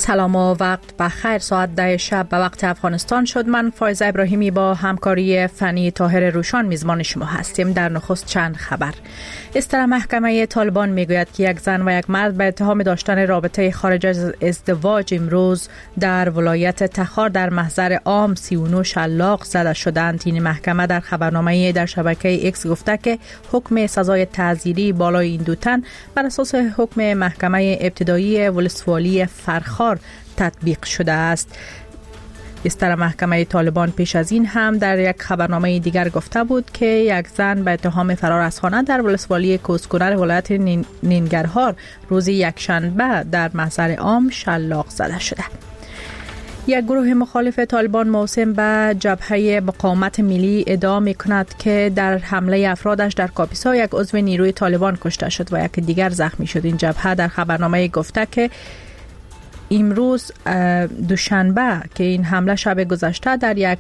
سلام و وقت بخیر. ساعت 10 شب به وقت افغانستان شد. من فایزه ابراهیمی با همکاری فنی طاهر روشان میزبان شما هستیم. در نخست چند خبر. استر محکمه طالبان میگوید که یک زن و یک مرد به اتهام داشتن رابطه خارج از ازدواج امروز در ولایت تخار در محضر عام 39 شلاق زده شدند. این محکمه در خبرنامه در شبکه ایکس گفته که حکم سزای تعزیری بالای این دو تن بر اساس حکم محکمه ابتدایی ولسوالی فرخار تطبیق شده است. استر محکمه طالبان پیش از این هم در یک خبرنامه دیگر گفته بود که یک زن به اتهام فرار از خانه در ولسوالی کوسکونر ولایت نینگرهار روز یکشنبه در محضر عام شلاق زده شده. یک گروه مخالف طالبان موسوم به جبهه مقاومت ملی ادعا می‌کند که در حمله افرادش در کاپیسا یک عضو نیروی طالبان کشته شد و یک دیگر زخمی شد. این جبهه در خبرنامه گفته که امروز دوشنبه که این حمله شب گذشته در یک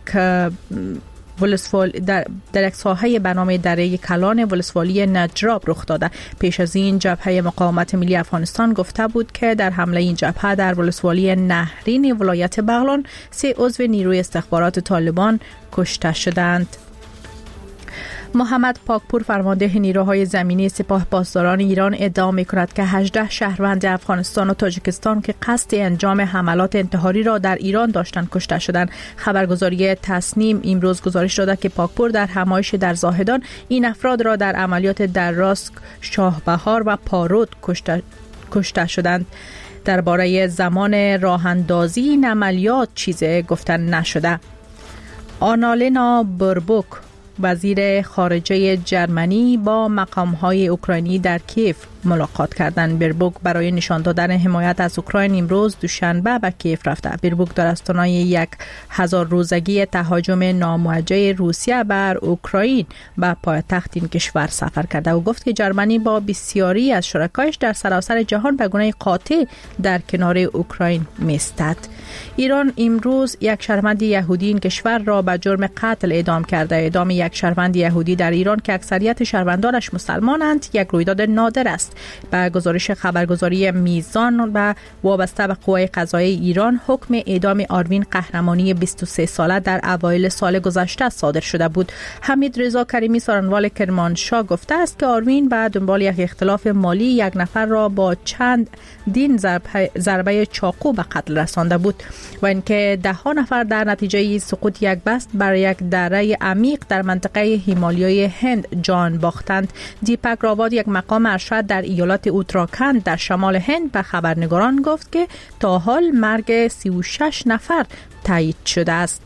در یک ساحه به نام دره کلان ولسوالی نجراب رخ داده. پیش از این جبهه مقاومت ملی افغانستان گفته بود که در حمله این جبهه در ولسوالی نهرین ولایت بغلان 3 عضو نیروی استخبارات طالبان کشته شدند. محمد پاکپور فرمانده نیروهای زمینی سپاه پاسداران ایران ادعا می‌کند که 18 شهروند افغانستان و تاجیکستان که قصد انجام حملات انتحاری را در ایران داشتند کشته شدند. خبرگزاری تسنیم امروز گزارش داده که پاکپور در همایش در زاهدان این افراد را در عملیات در راسک، شاهبهار و پارود کشته شدند. درباره زمان راه اندازی این عملیات چیزی گفتن نشده. آنالینا بربوک وزیر خارجه جرمنی با مقام‌های اوکراینی در کیف ملاقات کردند. بربوک برای نشان دادن حمایت از اوکراین امروز دوشنبه به کیف رفته. بربوک در آستانه 1000 روزگی تهاجم ناموجه روسیه بر اوکراین به پایتخت این کشور سفر کرده و گفت که جرمنی با بسیاری از شرکایش در سراسر جهان به گونه قاطع در کنار اوکراین می‌ایستد. ایران امروز یک شهروند یهودی این کشور را به جرم قتل اعدام کرده. اعدام یک شهروند یهودی در ایران که اکثریت شهروندانش مسلمانند یک رویداد نادر است. به گزارش خبرگزاری میزان و وابسته به قوای قضاییه ایران حکم اعدام آروین قهرمانی 23 ساله در اوایل سال گذشته صادر شده بود. حمید رضا کریمی سارنوال کرمانشاه گفته است که آروین به دنبال یک اختلاف مالی یک نفر را با چند دین ضربه چاقو به قتل رسانده بود و اینکه 10 نفر در نتیجه سقوط یک بست بر یک دره عمیق در منطقه هیمالیای هند جان باختند. دیپک راواد یک مقام ارشد در ایالات اوتراکند در شمال هند به خبرنگاران گفت که تا حال مرگ 36 نفر تایید شده است.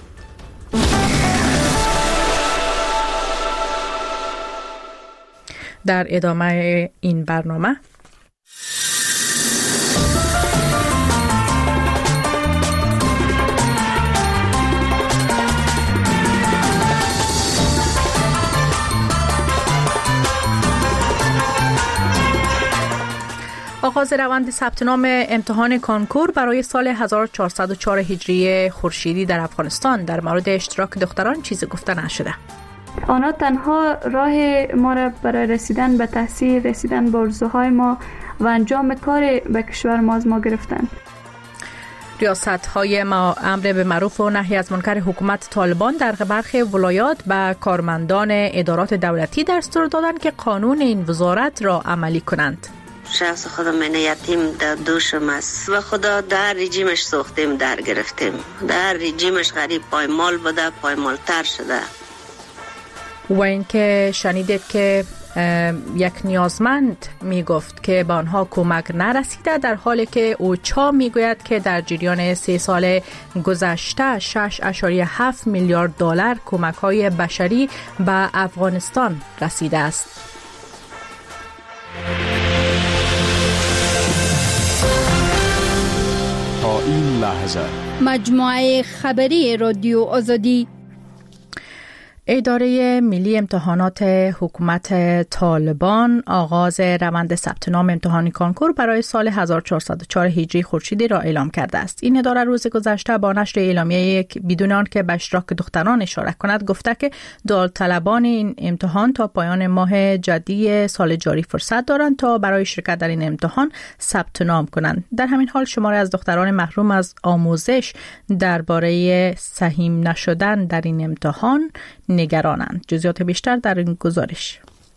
در ادامه این برنامه آغاز روند ثبت نام امتحان کنکور برای سال 1404 هجری خورشیدی در افغانستان. در مورد اشتراک دختران چیزی گفته نشده. آنها تنها راه ما را برای رسیدن به تحصیل، رسیدن به آرزوهای ما و انجام کار به کشور ما از ما گرفتند. ریاست‌های امر به معروف و نهی از منکر حکومت طالبان در برخی ولایات به کارمندان ادارات دولتی دستور دادند که قانون این وزارت را عملی کنند. شخص خودم من یتیم در دوشم است و خدا در رژیمش سوختیم، در گرفتیم، در رژیمش غریب پایمال بوده، پایمال تر شده. و اینکه شنیدید که یک نیازمند می گفت که به آنها کمک نرسیده، در حالی که اوچا می گوید که در جریان 3 سال گذشته 6.7 میلیارد دلار کمک های بشری به افغانستان رسیده است. تا این لحظه مجموعه خبری رادیو آزادی. اداره ملی امتحانات حکومت طالبان آغاز روند ثبت نام امتحان کانکور برای سال 1404 هجری خورشیدی را اعلام کرده است. این اداره روز گذشته با نشر اعلامیه بدون آنکه به اشتراک دختران اشاره کند گفته که داوطلبان این امتحان تا پایان ماه جدی سال جاری فرصت دارند تا برای شرکت در این امتحان ثبت نام کنند. در همین حال شماری از دختران محروم از آموزش درباره سهیم نشدن در این امتحان نگرانند. جزئیات بیشتر در این گزارش.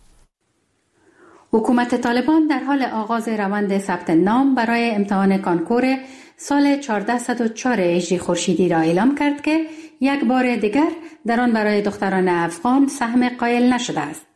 حکومت طالبان در حال آغاز روند ثبت نام برای امتحان کانکور سال 1404 هجری خورشیدی را اعلام کرد که یک بار دیگر در آن برای دختران افغان سهم قائل نشده است.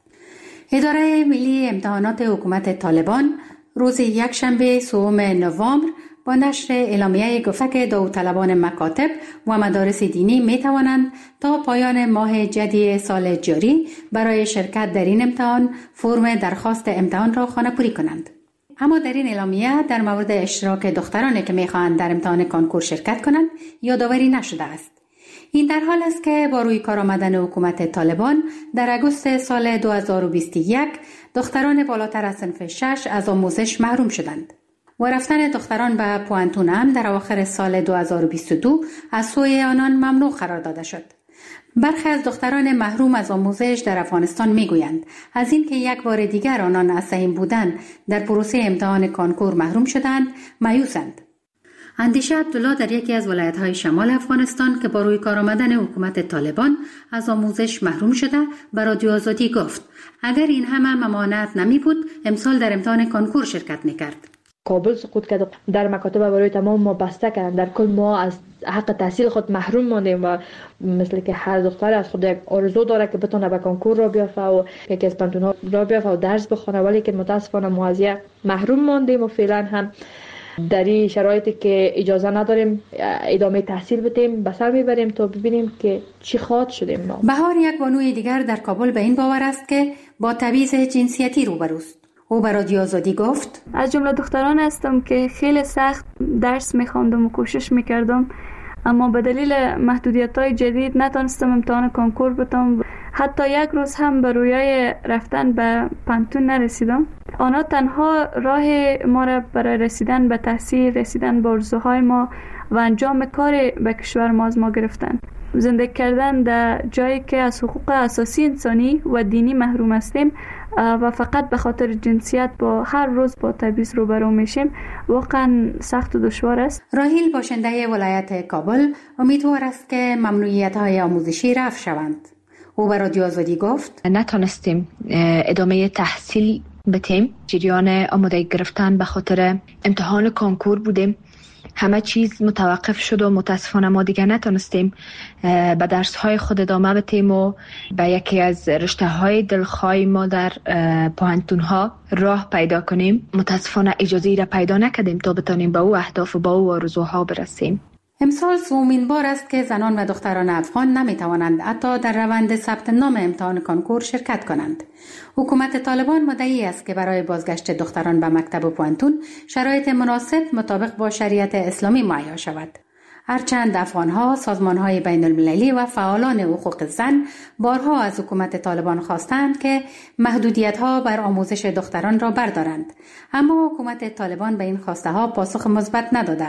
اداره ملی امتحانات حکومت طالبان روز یکشنبه 3 نوامبر با نشر اعلامیه گفته که داوطلبان مکاتب و مدارس دینی می توانند تا پایان ماه جدی سال جاری برای شرکت در این امتحان فرم درخواست امتحان را خانه‌پوری کنند. اما در این اعلامیه در مورد اشتراک دخترانی که می خواهند در امتحان کانکور شرکت کنند یادآوری نشده است. این در حال است که با روی کار آمدن حکومت طالبان در اگست سال 2021 دختران بالاتر از صنف 6 از آموزش محروم شدند. و رفتن دختران به پوانتون هم در اواخر سال 2022 از سوی آنان ممنوع قرار داده شد. برخی از دختران محروم از آموزش در افغانستان میگویند از اینکه یک بار دیگر آنان از سهیم بودن در پروسه امتحان کانکور محروم شدند مایوسند. اندیشه عبدالله در یکی از ولایت‌های شمال افغانستان که با روی کار آمدن حکومت طالبان از آموزش محروم شده به رادیو آزادی گفت اگر این همه ممانعت نمی بود امسال در امتحان کانکور شرکت می‌کرد. کابل سقوط کرد، در مکاتب برای تمام ما بسته کردن، در کل ما از حق تحصیل خود محروم ماندیم و مثل که هر دختر از خود یک آرزو داره که بتونه به کانکور را بیافته و یکی از پانتون‌ها را بیافته و درس بخونه، ولی که متاسفانه موازی محروم ماندیم و فعلا هم در این شرایطی که اجازه نداریم ادامه تحصیل بدیم به سر میبریم تا ببینیم که چی خواهد شدیم. ما بهار یک بانوی دیگر در کابل به این باور است که با تبعیض جنسیتی روبروست. او به رادیو آزادی گفت از جمله دختران هستم که خیلی سخت درس میخواندم و کوشش میکردم اما به دلیل محدودیت‌های جدید نتونستم امتحان کانکور بدم. حتی یک روز هم به رویای رفتن به پانتون نرسیدم. آنها تنها راه ما را برای رسیدن به تحصیل، رسیدن به آرزوهای ما و انجام کار به کشور ما از ما گرفتن. زندگی کردن در جایی که از حقوق اساسی انسانی و دینی محروم هستیم و فقط به خاطر جنسیت با هر روز با تبعیض روبرو میشیم واقعا سخت و دشوار است. راهیل باشنده ولایت کابل امیدوار است که ممنوعیت‌های آموزشی رفع شوند. او به رادیو آزادی گفت نتونستیم ادامه تحصیل بدیم. جریان آماده گرفتن به خاطر امتحان کانکور بودیم. همه چیز متوقف شد و متاسفانه ما دیگه نتونستیم به درس‌های خود ادامه بدیم و به یکی از رشته‌های دلخواه ما در پوهنتون‌ها راه پیدا کنیم. متاسفانه اجازه را پیدا نکردیم تا بتونیم به او اهداف و به او آرزوها برسیم. امسال سومین بار است که زنان و دختران افغان نمیتوانند حتی در روند ثبت نام امتحان کانکور شرکت کنند. حکومت طالبان مدعی است که برای بازگشت دختران به مکتب و پوانتون شرایط مناسب مطابق با شریعت اسلامی مهیا شود. هرچند افغانها، سازمانهای بین المللی و فعالان حقوق زن بارها از حکومت طالبان خواستند که محدودیت‌ها بر آموزش دختران را بردارند، اما حکومت طالبان به این خواسته ها پاسخ مثبت نداده.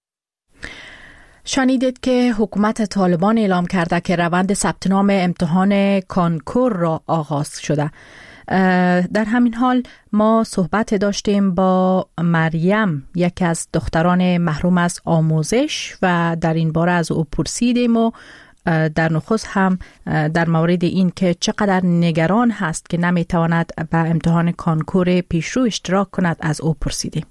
شنیدید که حکومت طالبان اعلام کرده که روند ثبت نام امتحان کانکور را آغاز شده. در همین حال ما صحبت داشتیم با مریم، یکی از دختران محروم از آموزش و در این باره از او پرسیدیم و در نخست هم در مورد این که چقدر نگران هست که نمیتواند به امتحان کانکور پیشرو اشتراک کند از او پرسیدیم.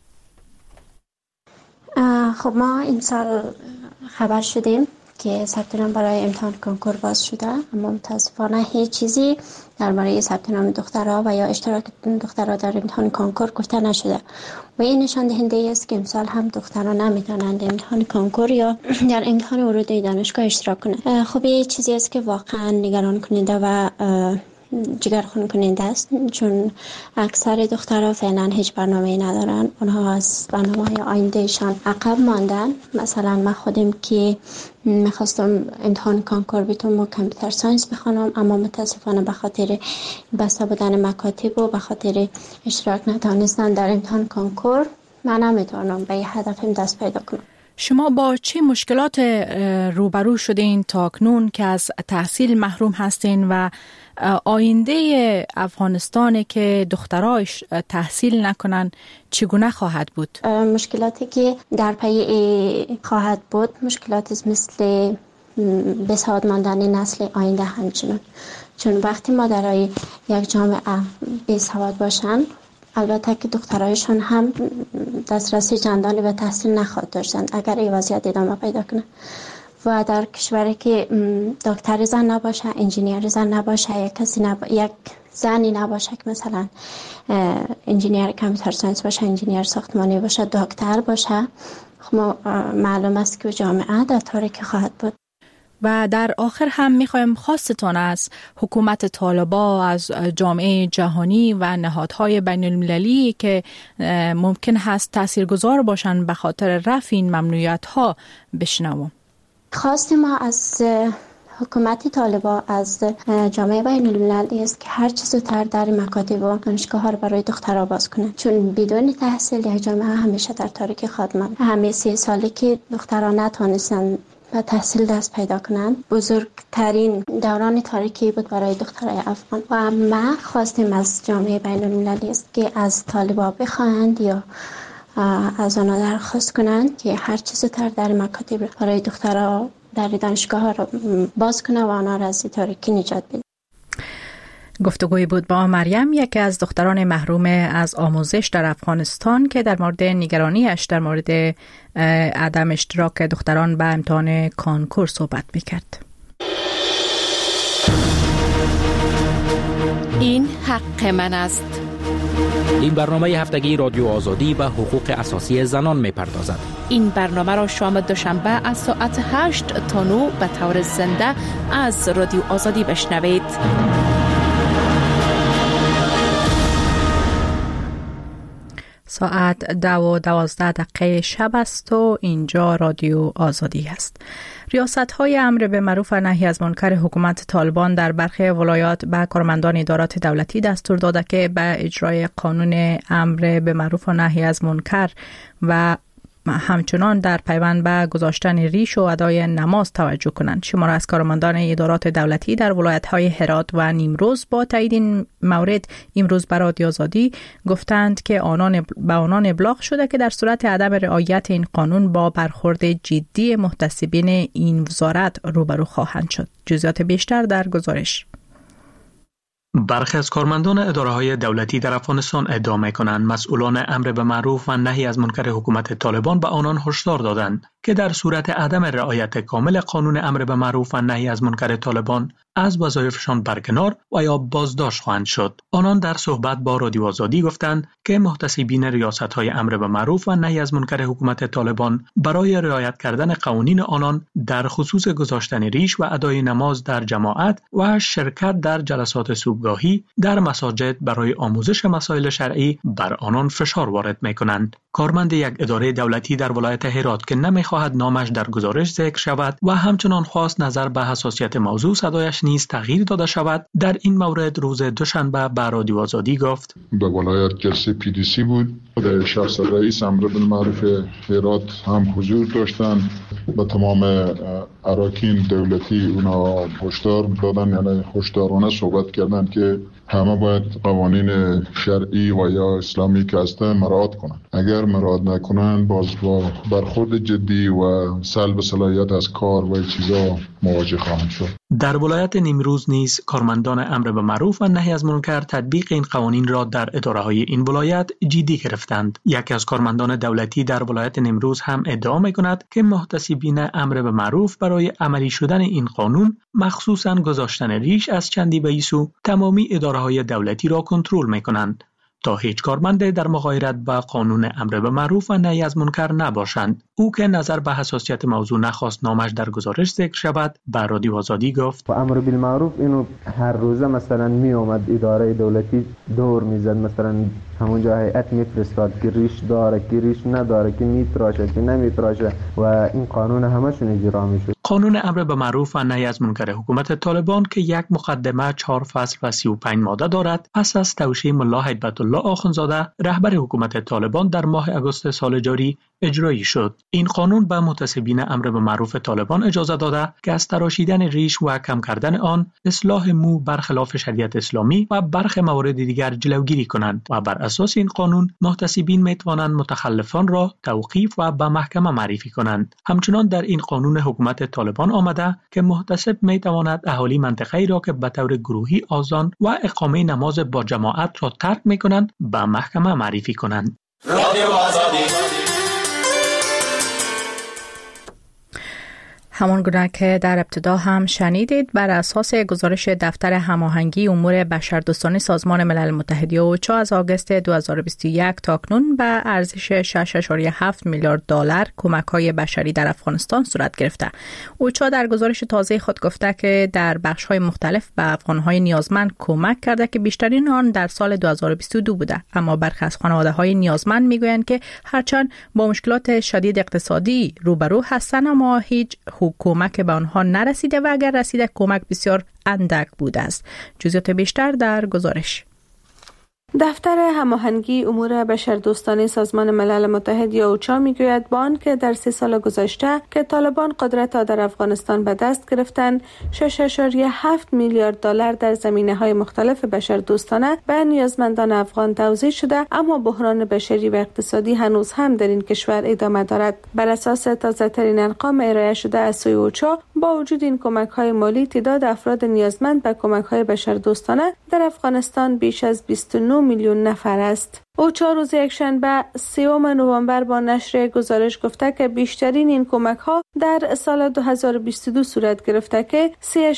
خب ما این سال خبر شدیم که ثبت نام برای امتحان کانکور باز شده، اما متاسفانه هیچ چیزی درباره ثبت نام دخترها و یا اشتراک دخترها در امتحان کانکور گفته نشده و این نشان دهنده است که امسال هم دختران نمیتونند امتحان کانکور یا در امتحان ورودی دانشگاه اشتراک کنند. خب یه چیزی است که واقعا نگران کننده و جگرخون کننده است، چون اکثر دخترها فعلا هیچ برنامه‌ای ندارن. اونها از برنامه‌های آیندهشان عقب ماندن. مثلا من خودم که میخواستم امتحان کانکور بیتم و کامپیوتر ساینس بخونم، اما متاسفانه به خاطر بسته بودن مکاتب و به خاطر اشتراک نتونستن در امتحان کانکور من نمیتونم به هدفم دست پیدا کنم. شما با چه مشکلات روبرو شدین تا اکنون که از تحصیل محروم هستین و آینده افغانستان که دخترایش تحصیل نکنن چگونه خواهد بود؟ مشکلاتی که در پی خواهد بود مشکلات مثل بسواد ماندن نسل آینده همچنان، چون وقتی مادرای یک جامعه بسواد باشن، البته که دخترایشان هم دسترسی چندانی به تحصیل نخواهد داشتند اگر این وضعیت ادامه پیدا کنه. و در کشوری که دکتر زن نباشه، انجینیر زن نباشه، یک زنی نباشه که مثلا انجینیر کامپیوتر ساینس باشه، انجینیر ساختمانی باشه، دکتر باشه، خب معلوم است که جامعه در تاریکی خواهد بود. و در آخر هم میخوایم خواستتان از حکومت طالبان، از جامعه جهانی و نهادهای بین المللی که ممکن هست تاثیرگذار باشن به خاطر رفع این ممنوعیت ها بشنوم. خواست ما از حکومت طالبان، از جامعه بین المللی است که هر چه زودتر در مکاتب و دانشگاه ها رو برای دخترها باز کنند، چون بدون تحصیل یک جامعه همیشه در تاریکی خواهد ماند. همه 3 سالی که دخترها نتونستن به تحصیل دست پیدا کنند بزرگترین دوران تاریکی بود برای دخترای افغان. و ما خواستیم از جامعه بین المللی است که از طالبان بخواهند یا از آنها درخواست کنند که هر چه زودتر در مکاتب برای دخترها در دانشگاه ها رو باز کنند و آنها را از تاریکی نجات بدهند. گفتگوی بود با مریم، یکی از دختران محروم از آموزش در افغانستان که در مورد نگرانیش در مورد عدم اشتراک دختران به امتحان کانکور صحبت میکرد. این حق من است. این برنامه هفتگی رادیو آزادی و حقوق اساسی زنان میپردازد. این برنامه را شام دوشنبه از ساعت 8 تا 9 به طور زنده از رادیو آزادی بشنوید. ساعت 10:12 شب است و اینجا رادیو آزادی است. ریاست‌های امر به معروف و نهی از منکر حکومت طالبان در برخی ولایات به کارمندان ادارات دولتی دستور داده که به اجرای قانون امر به معروف و نهی از منکر و همچنان در پیوند به گذاشتن ریش و ادای نماز توجه کنند. شمار از کارمندان ادارات دولتی در ولایت‌های هرات و نیمروز با تایید این مورد امروز به رادیو آزادی گفتند که آنان ابلاغ شده که در صورت عدم رعایت این قانون با برخورد جدی محتسبین این وزارت روبرو خواهند شد. جزئیات بیشتر در گزارش. برخی از کارمندان اداره‌های دولتی در افغانستان ادعا می‌کنند مسئولان امر به معروف و نهی از منکر حکومت طالبان به آنان هشدار دادند که در صورت عدم رعایت کامل قانون امر به معروف و نهی از منکر طالبان از وظایفشان برکنار و یا بازداشت خواهند شد. آنان در صحبت با رادیو آزادی گفتند که محتسبین ریاست‌های امر به معروف و نهی از منکر حکومت طالبان برای رعایت کردن قوانین آنان در خصوص گذاشتن ریش و ادای نماز در جماعت و شرکت در جلسات صبحگاهی در مساجد برای آموزش مسائل شرعی بر آنان فشار وارد می‌کنند. کارمند یک اداره دولتی در ولایت هرات که نمی‌خواهد نامش در گزارش ذکر شود و همچنان خواست نظر به حساسیت موضوع صدایش نیز تغییر داده شود، در این مورد روز دوشنبه به رادیو آزادی گفت: به ولایت جلسه PDC بود. در شخص رئیس امر بالمعروف هرات هم حضور داشتند. به تمام اراکین دولتی اونا هشدار دادن، یعنی هشدارانه صحبت کردن که همه باید قوانین شرعی و یا اسلامی که هستن مراعات کنند. اگر مراعات نکنند باز با برخورد جدی و سلب صلاحیت از کار و چیزا مواجه خواهند شد. در ولایت نیمروز نیز کارمندان امر به معروف و نهی از منکر تطبیق این قوانین را در اداره‌های این ولایت جدی گرفتند. یکی از کارمندان دولتی در ولایت نیمروز هم ادعا می‌کند که محتسبین امر به معروف برای عملی شدن این قانون، مخصوصاً گذاشتن ریش از چندی به سو، تمامی اداره‌های دولتی را کنترل می‌کنند. تا هیچ کارمند در مغایرت با قانون امر به معروف و نهی از منکر نباشند. او که نظر به حساسیت موضوع نخواست نامش در گزارش ذکر شود، به رادیو آزادی گفت: امر بالمعروف اینو هر روزه مثلا می اومد اداره دولتی دور میزد، مثلا همونجا هیئت میفرستاد که ریش داره که ریش نداره، که میتراشه که نمیتراشه و این قانون همشون اجرا میشد. قانون امر به معروف و نهی از منکر حکومت طالبان که یک مقدمه 4 فصل و 35 ماده دارد، پس از توشیح ملا هیبت الله آخوندزاده رهبر حکومت طالبان در ماه اگست سال جاری اجرایی شد. این قانون به محتسبین امر به معروف طالبان اجازه داده که از تراشیدن ریش و کم کردن آن، اصلاح مو برخلاف شریعت اسلامی و برخی موارد دیگر جلوگیری کنند و بر اساس این قانون محتسبین می توانند متخلفان را توقیف و به محکمه معرفی کنند. همچنان در این قانون حکومت طالبان آمده که محتسب می تواند اهالی منطقه‌ای را که به طور گروهی آذان و اقامه نماز با جماعت را ترک می کنند به محکمه معرفی کنند. همان گونه که در ابتدا هم شنیدید، بر اساس گزارش دفتر هماهنگی امور بشردوستانه سازمان ملل متحد اوچا از آگوست 2021 تاکنون به ارزش 6.7 میلیارد دلار کمک‌های بشری در افغانستان صورت گرفته. اوچا در گزارش تازه خود گفته که در بخش‌های مختلف به افغان‌های نیازمند کمک کرده که بیشترین آن در سال 2022 بوده، اما برخی از خانواده‌های نیازمند می‌گویند که هرچند با مشکلات شدید اقتصادی روبرو هستند اما هیچ کمک به آنها نرسیده و اگر رسیده کمک بسیار اندک بوده است. جزئیات بیشتر در گزارش. دفتر هماهنگی امور بشردوستانه سازمان ملل متحد یا اوچا میگوید با آنکه در 3 سال گذشته که طالبان قدرت را در افغانستان به دست گرفتند 6.7 میلیارد دلار در زمینه‌های مختلف بشردوستانه به نیازمندان افغان توزیع شده، اما بحران بشری و اقتصادی هنوز هم در این کشور ادامه دارد. بر اساس تازه‌ترین ارقام ارائه شده از سوی اوچا، با وجود این کمک‌های مالی تعداد افراد نیازمند به کمک‌های بشردوستانه در افغانستان بیش از 29 میلیون نفر است. اوچا روز یکشنبه 3 نوامبر با نشر گزارش گفته که بیشترین این کمک‌ها در سال 2022 صورت گرفته که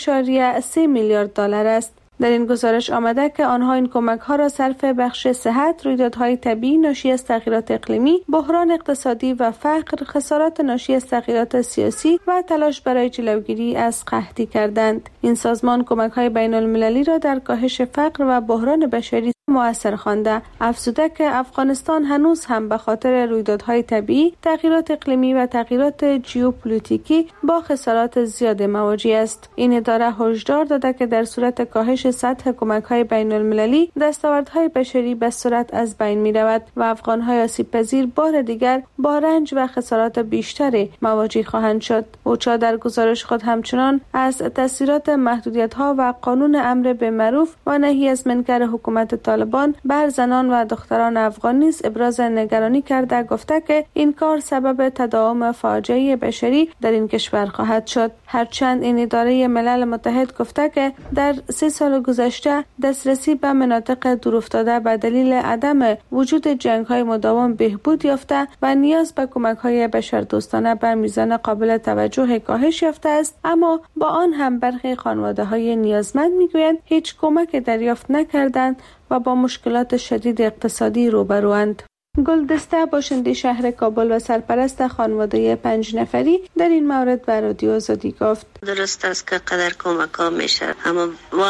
3.3 میلیارد دلار است. در این گزارش آمده که آنها این کمک‌ها را صرف بخش صحت، رویدادهای طبیعی ناشی از تغییرات اقلیمی، بحران اقتصادی و فقر، خسارات ناشی از تغییرات سیاسی و تلاش برای جلوگیری از قحطی کردند. این سازمان کمک‌های بین‌المللی را در کاهش فقر و بحران بشری مؤثر خوانده. افزوده که افغانستان هنوز هم به خاطر رویدادهای طبیعی، تغییرات اقلیمی و تغییرات ژئوپلیتیکی با خسارات زیاد مواجه است. این اداره هشدار داده که در صورت کاهش سطح کمک‌های بین‌المللی، دستاوردهای بشری به سرعت از بین می‌رود و افغان‌های آسیب‌پذیر بار دیگر با رنج و خسارات بیشتری مواجه خواهند شد. اوچا در گزارش خود همچنان از تاثیرات محدودیت‌ها و قانون امر به معروف و نهی از منکر حکومت طالبان بر زنان و دختران افغان نیز ابراز نگرانی کرده، گفته که این کار سبب تداوم فاجعه بشری در این کشور خواهد شد. هرچند این اداره ملل متحد گفته که در 3 سال گذشته دسترسی به مناطق دورافتاده به دلیل عدم وجود جنگ‌های مداوم بهبود یافته و نیاز به کمک‌های بشردوستانه به میزان قابل توجه کاهش یافته است، اما با آن هم برخی خانواده‌های نیازمند می‌گویند هیچ کمک دریافت نکردند و با مشکلات شدید اقتصادی روبروند. گلدسته باشنده شهر کابل و سرپرست خانواده 5 نفری در این مورد به رادیو آزادی گفت: درست است که قدر کمک ها میشه، اما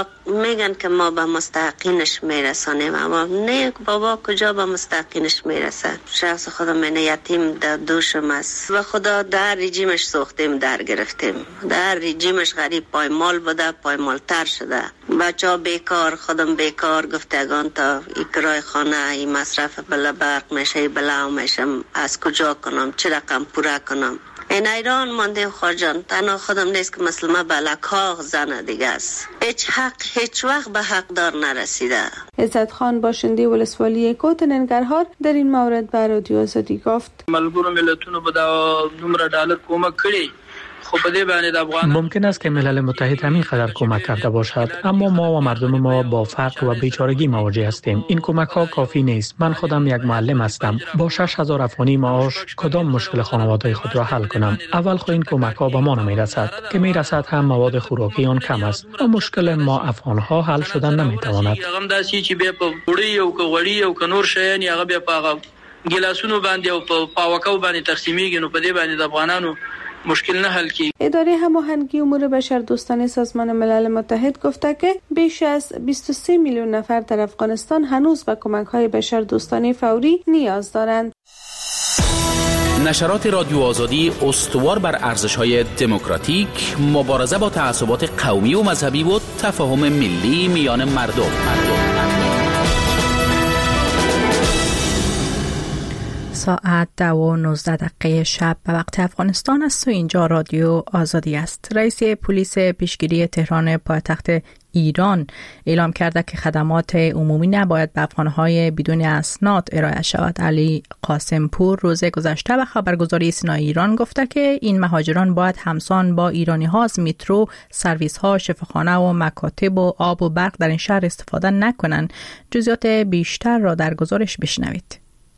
میگن که ما به مستحقینش میرسانیم، اما نه بابا کجا به مستحقینش میرسه. شخص خودم من یتیم در دوشم است و خدا در رژیمش سوختیم، در گرفتیم. در رژیمش غریب پایمال بوده، پایمال تر شده. بچه ها بیکار، خودم بیکار، گفتگان تا کرای خانه، این مصرف بلا برق میشه، بلا میشم، از کجا کنم، چه رقم پورا کنم. این ایران مانده خواجان، تنها خودم نیست که مثل ما بلکاغ زنه دیگه است. هیچ وقت به حق دار نرسیده. عزت خان باشنده ولسوالی کوت ننگرهار در این مورد به رادیو آزادی گفت: ملګرو ملتونو به دا دومره ډالر کومک کړي ممکن است که ملل متحد همین قدر کمک کرده باشد، اما ما و مردم ما با فقر و بیچارگی مواجه هستیم. این کمک ها کافی نیست. من خودم یک معلم هستم. با 6000 افغانی معاش کدام مشکل خانواده خود را حل کنم؟ اول خو این کمک ها به ما نمیرسد، که میرسد هم مواد خوراکی آن کم است و مشکل ما افغان ها حل شدن نمیتواند. ګلاسونو باندې او په پاوکاو باندې تقسیمیږي، نو په دې باندې د افغانانو مشکل نه حل کی. اداره هماهنگی امور بشردوستانه سازمان ملل متحد گفته که بیش از 23 میلیون نفر در افغانستان هنوز به کمک‌های بشردوستانه فوری نیاز دارند. نشرات رادیو آزادی استوار بر ارزش‌های دموکراتیک، مبارزه با تعصبات قومی و مذهبی و تفاهم ملی میان مردم. ساعت 2:19 شب به وقت افغانستان است و اینجا رادیو آزادی است. رئیس پلیس پیشگیری تهران پایتخت ایران اعلام کرده که خدمات عمومی نباید به افغان‌های بدون اسناد ارائه شود. علی قاسمپور روز گذشته به خبرگزاری سنای ایران گفته که این مهاجران باید همسان با ایرانی‌ها از مترو، سرویس‌ها، شفاخانه و مکاتب و آب و برق در این شهر استفاده نکنند. جزئیات بیشتر را در گزارش بشنوید.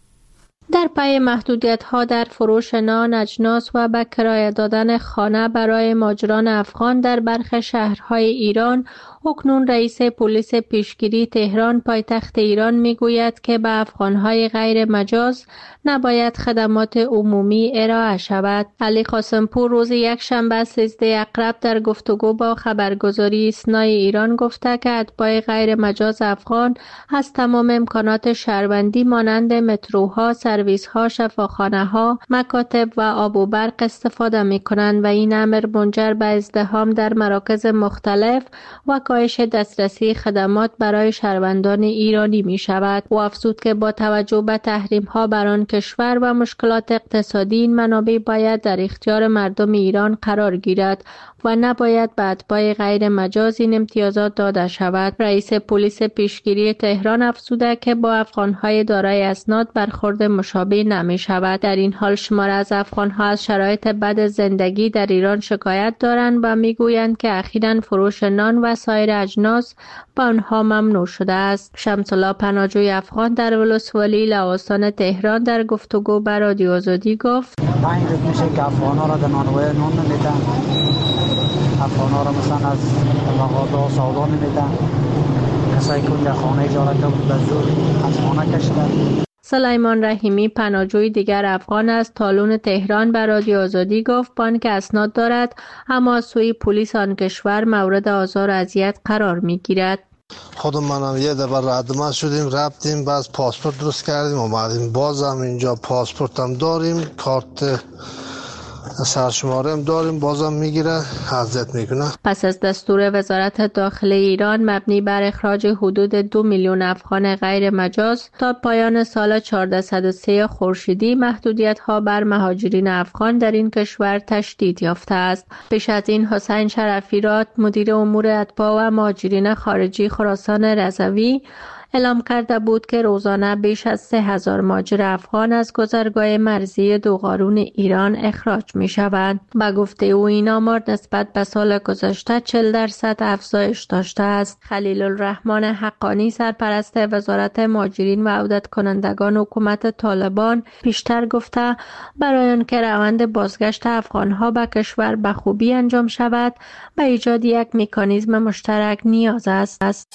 در پی محدودیت‌ها در فروش نان، اجناس و به کرایه دادن خانه برای مهاجران افغان در برخی شهرهای ایران، اکنون رئیس پلیس پیشگیری تهران پایتخت ایران میگوید که به افغان‌های غیر مجاز نباید خدمات عمومی ارائه شود. علی قاسمپور روز یکشنبه 13 اکتبر در گفتگو با خبرگزاری سنای ایران گفته که اتباع غیر مجاز افغان از تمام امکانات شهروندی مانند متروها، سرویس‌ها، شفاخانه‌ها، مکاتب و آب و برق استفاده می‌کنند و این امر منجر به ازدحام در مراکز مختلف و کاهش دسترسی خدمات برای شهروندان ایرانی می‌شود. او افزود که با توجه به تحریم‌ها بر آن کشور و مشکلات اقتصادی، این منابع باید در اختیار مردم ایران قرار گیرد و نباید به اتباع غیر مجاز این امتیازات داده شود. رئیس پلیس پیشگیری تهران افزوده که با افغان‌های دارای اسناد برخورد مشابه نمی شود. در این حال شمار از افغان‌ها از شرایط بد زندگی در ایران شکایت دارند و میگویند که اخیراً فروش نان و سایر اجناس به آنها ممنوع شده است. شمس الله پناهجوی افغان در ولسوالی لواسان تهران در گفتگو با رادیو آزادی گفت: این روز میشه که افغان‌ها را در نانوای نون نمیدن، افغان‌ها را مثلا از مغازه‌ها سودا نمیدن، کسایی که در خانه اجاره کرده به زور از خانه کشیدن. سلیمان رحیمی پناهجوی دیگر افغان از تالون تهران به رادیو آزادی گفت بانک اسناد دارد اما از سوی پلیس آن کشور مورد آزار و اذیت قرار میگیرد. خود منم یه دفعه رد شدیم، رفتیم باز پاسپورت درست کردیم اومدیم، بازم اینجا پاسپورت هم داریم، کارت سرشماره هم داریم، بازم میگیره، اذیت میکنه. پس از دستور وزارت داخله ایران مبنی بر اخراج حدود 2 میلیون افغان غیر مجاز تا پایان سال 1403 خورشیدی، محدودیت‌ها بر مهاجرین افغان در این کشور تشدید یافته است. پیش از این حسین شرفیرات مدیر امور اتباع و مهاجرین خارجی خراسان رضوی اعلام کرده بود که روزانه بیش از 3000 مهاجر افغان از گذرگاه مرزی دوقارون ایران اخراج می شوند. به گفته او این آمار نسبت به سال گذشته 40% افزایش داشته است. خلیل الرحمن حقانی سرپرست وزارت مهاجرین و عودت کنندگان حکومت طالبان پیشتر گفته برای آنکه روند بازگشت افغانها به کشور به خوبی انجام شود به ایجاد یک مکانیزم مشترک نیاز است.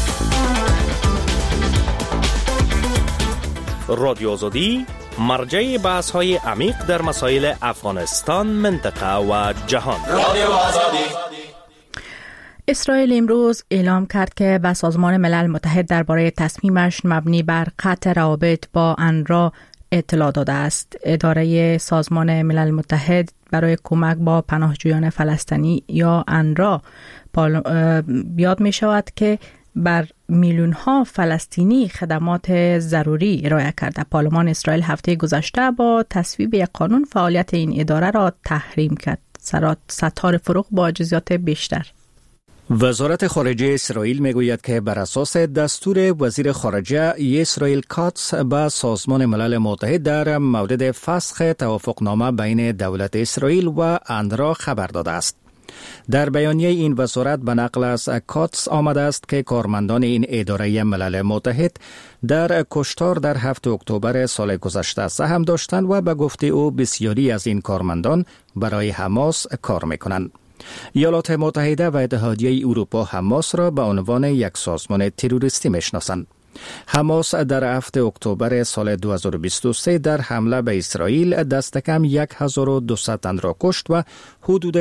رادیو آزادی مرجع بحث‌های عمیق در مسائل افغانستان، منطقه و جهان. رادیو آزادی. اسرائیل امروز اعلام کرد که به سازمان ملل متحد درباره تصمیمش مبنی بر قطع روابط با انرا اطلاع داده است. اداره سازمان ملل متحد برای کمک با پناهجویان فلسطینی یا انرا یاد می شود که بر میلیون ها فلسطینی خدمات ضروری ارائه کرده. پارلمان اسرائیل هفته گذشته با تصویب یک قانون فعالیت این اداره را تحریم کرد. ستار فروغ با جزئیات بیشتر. وزارت خارجه اسرائیل میگوید که بر اساس دستور وزیر خارجه اسرائیل کاتس به سازمان ملل متحد در مورد فسخ توافقنامه بین دولت اسرائیل و اونروا خبر داده است. در بیانیه این وزارت به نقل از کاتس آمده است که کارمندان این اداره ملل متحد در کشتار در 7 اکتبر سال گذشته سهم داشتند و به گفته او بسیاری از این کارمندان برای حماس کار میکنند. ایالات متحده و اتحادیه اروپا حماس را به عنوان یک سازمان تروریستی میشناسند. حماس در 7 اکتبر سال 2023 در حمله به اسرائیل دست کم 1200 تن را کشت و حدود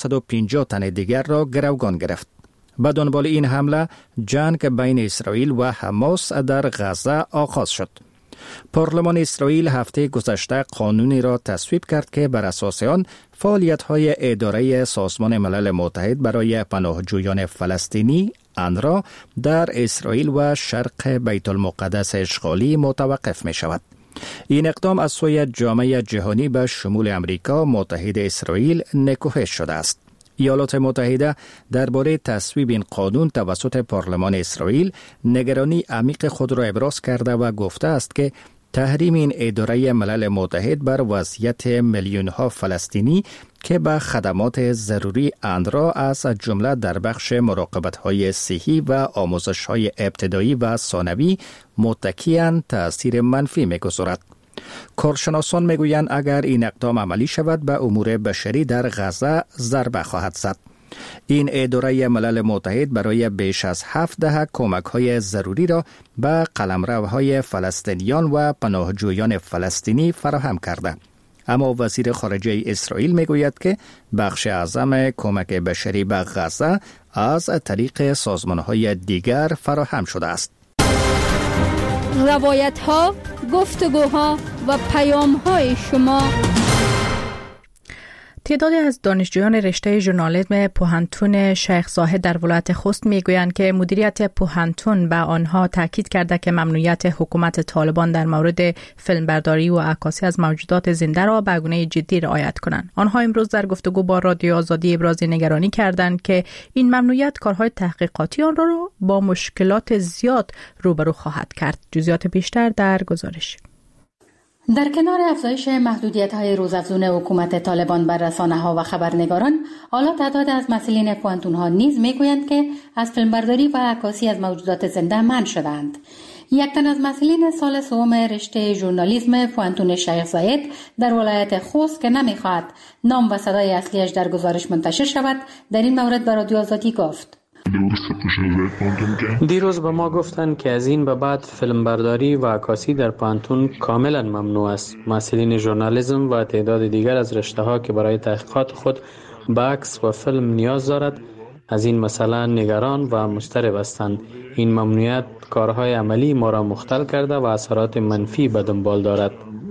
250 تن دیگر را گروگان گرفت. به دنبال این حمله جنگ بین اسرائیل و حماس در غزه آغاز شد. پارلمان اسرائیل هفته گذشته قانونی را تصویب کرد که بر اساس آن فعالیت‌های اداره سازمان ملل متحد برای پناهجویان فلسطینی اونروا در اسرائیل و شرق بیت المقدس اشغالی متوقف می شود. این اقدام از سوی جامعه جهانی به شمول امریکا متحد اسرائیل نکوهش شده است. ایالات متحده درباره تصویب این قانون توسط پارلمان اسرائیل نگرانی عمیق خود را ابراز کرده و گفته است که تحریم این اداره ملل متحد بر وضعیت میلیون‌ها فلسطینی که به خدمات ضروری اونروا از جمله در بخش مراقبت‌های صحی و آموزش‌های ابتدایی و ثانوی متکی‌اند تأثیر منفی می‌گذارد. کارشناسان میگویند اگر این اقدام عملی شود به امور بشری در غزه ضربه خواهد زد. این اداره ملل متحد برای بیش از 7 دهه کمک‌های ضروری را به قلمروهای فلسطینیان و پناهجویان فلسطینی فراهم کرده. اما وزیر خارجه اسرائیل میگوید که بخش اعظم کمک بشری به غزه از طریق سازمان‌های دیگر فراهم شده است. روایت‌ها، گفتگوها و پیام‌های شما. تعدادی از دانشجویان رشته ژورنالیسم پوهنتون شیخ زاید در ولایت خوست میگویند که مدیریت پوهنتون به آنها تاکید کرده که ممنوعیت حکومت طالبان در مورد فیلمبرداری و عکاسی از موجودات زنده را به گونه جدی رعایت کنند. آنها امروز در گفتگو با رادیو آزادی ابراز نگرانی کردند که این ممنوعیت کارهای تحقیقاتی آن را با مشکلات زیاد روبرو خواهد کرد. جزئیات بیشتر در گزارش. در کنار افزایش محدودیت‌های روزافزون حکومت طالبان بر رسانه‌ها و خبرنگاران، حالا تعداد از مسئولین پوهنتون‌ها نیز می‌گویند که از فیلمبرداری و عکاسی از موجودات زنده منع شدند. یک تن از مسئولین سال سوم رشته ژورنالیسم پوهنتون شیخ زاید در ولایت خوست که نمی‌خواهد نام و صدای اصلیش در گزارش منتشر شود، در این مورد به رادیو آزادی گفت: دیروز به ما گفتند که از این به بعد فیلمبرداری و عکاسی در پوهنتون کاملا ممنوع است. مسئولین ژورنالیسم و تعداد دیگر از رشته‌ها که برای تحقیقات خود به عکس و فیلم نیاز دارد از این مسئله نگران و مضطرب هستند. این ممنوعیت کارهای عملی ما را مختل کرده و اثرات منفی به دنبال دارد.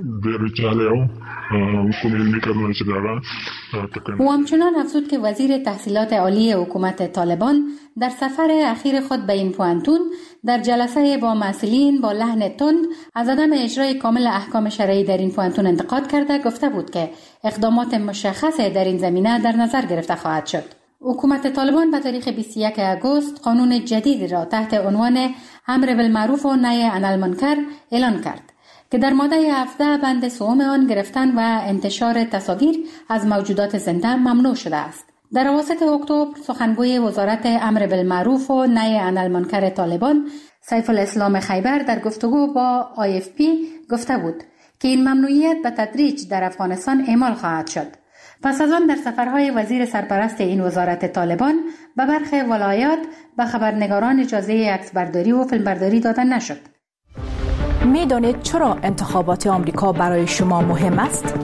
او همچنان افزود که وزیر تحصیلات عالی حکومت طالبان در سفر اخیر خود به این پوهنتون در جلسه با مسئولین با لحن تند از عدم اجرای کامل احکام شرعی در این پوهنتون انتقاد کرده گفته بود که اقدامات مشخص در این زمینه در نظر گرفته خواهد شد. حکومت طالبان به تاریخ 21 اگست قانون جدیدی را تحت عنوان امر بالمعروف و نهی عن المنکر اعلان کرد که در ماده 17 بند سوم آن گرفتن و انتشار تصاویر از موجودات زنده ممنوع شده است. در اواسط اکتبر سخنگوی وزارت امر بالمعروف و نهی عن المنکر طالبان سیف الاسلام خیبر در گفتگو با IFP گفته بود که این ممنوعیت به تدریج در افغانستان اعمال خواهد شد. پس از آن در سفرهای وزیر سرپرست این وزارت طالبان به برخی ولایات به خبرنگاران اجازه عکسبرداری و فیلمبرداری داده نشد. می‌دانید چرا انتخابات آمریکا برای شما مهم است؟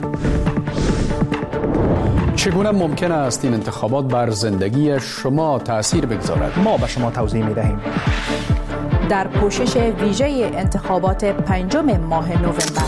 چگونه ممکن است این انتخابات بر زندگی شما تأثیر بگذارد؟ ما به شما توضیح می‌دهیم. در پوشش ویژه انتخابات 5 ماه نوامبر.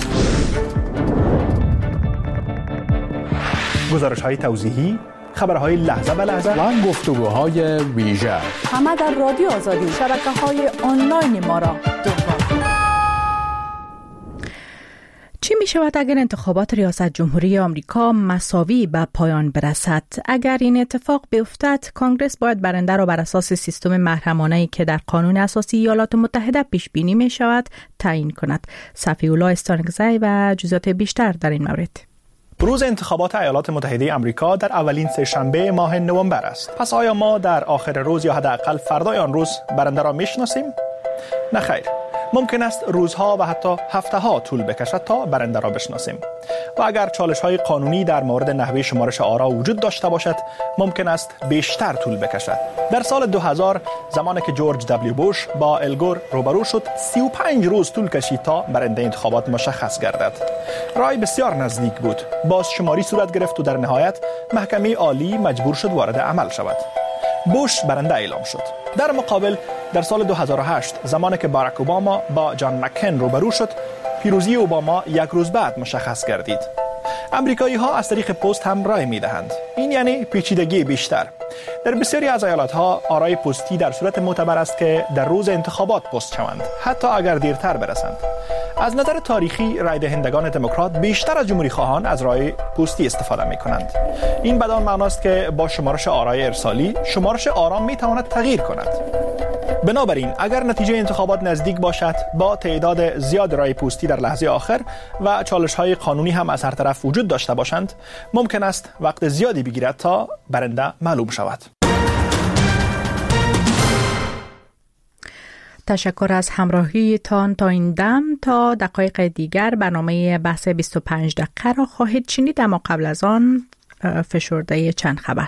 گزارش‌های توضیحی، خبرهای لحظه به لحظه و گفتگوهای ویژه. همه در رادیو آزادی، شبکه‌های آنلاین ما را دنبال. چی می شود اگر انتخابات ریاست جمهوری آمریکا مساوی به پایان برسد. اگر این اتفاق بیفتد، کانگرس باید برنده را بر اساس سیستم محرمانه‌ای که در قانون اساسی ایالات متحده پیش بینی می شود تعیین کند. صفی‌الله استانگزی و جزئیات بیشتر در این مورد. روز انتخابات ایالات متحده آمریکا در اولین سه‌شنبه ماه نوامبر است. پس آیا ما در آخر روز یا حداقل فردای آن روز برنده را میشناسیم؟ نه خیر. ممکن است روزها و حتی هفته‌ها طول بکشد تا برنده را بشناسیم. و اگر چالش‌های قانونی در مورد نحوه شمارش آرا وجود داشته باشد، ممکن است بیشتر طول بکشد. در سال 2000 زمانی که جورج دبلیو بوش با الگور روبرو شد، 35 روز طول کشید تا برنده انتخابات مشخص گردد. رای بسیار نزدیک بود. بازشماری صورت گرفت و در نهایت محکمه عالی مجبور شد وارد عمل شود. بوش برنده اعلام شد. در مقابل در سال 2008 زمانی که باراک اوباما با جان مکین روبرو شد، پیروزی اوباما یک روز بعد مشخص گردید. امریکایی ها از طریق پست هم رای می دهند. این یعنی پیچیدگی بیشتر. در بسیاری از ایالات ها آرای پستی در صورت معتبر است که در روز انتخابات پست شوند، حتی اگر دیرتر برسند. از نظر تاریخی رای دهندگان دموکرات بیشتر از جمهوری خواهان از رای پستی استفاده می کنند. این بدان معناست که با شمارش آرای ارسالی شمارش آرا می تواند تغییر کند. بنابراین اگر نتیجه انتخابات نزدیک باشد، با تعداد زیاد رای پستی در لحظه آخر و چالش‌های قانونی هم از هر طرف وجود داشته باشند، ممکن است وقت زیادی بگیرد تا برنده معلوم شود. تشکر از همراهیتان تا این دم. تا دقایق دیگر برنامه بحث 25 دقیقه را خواهید شنید، اما قبل از آن فشرده چند خبر.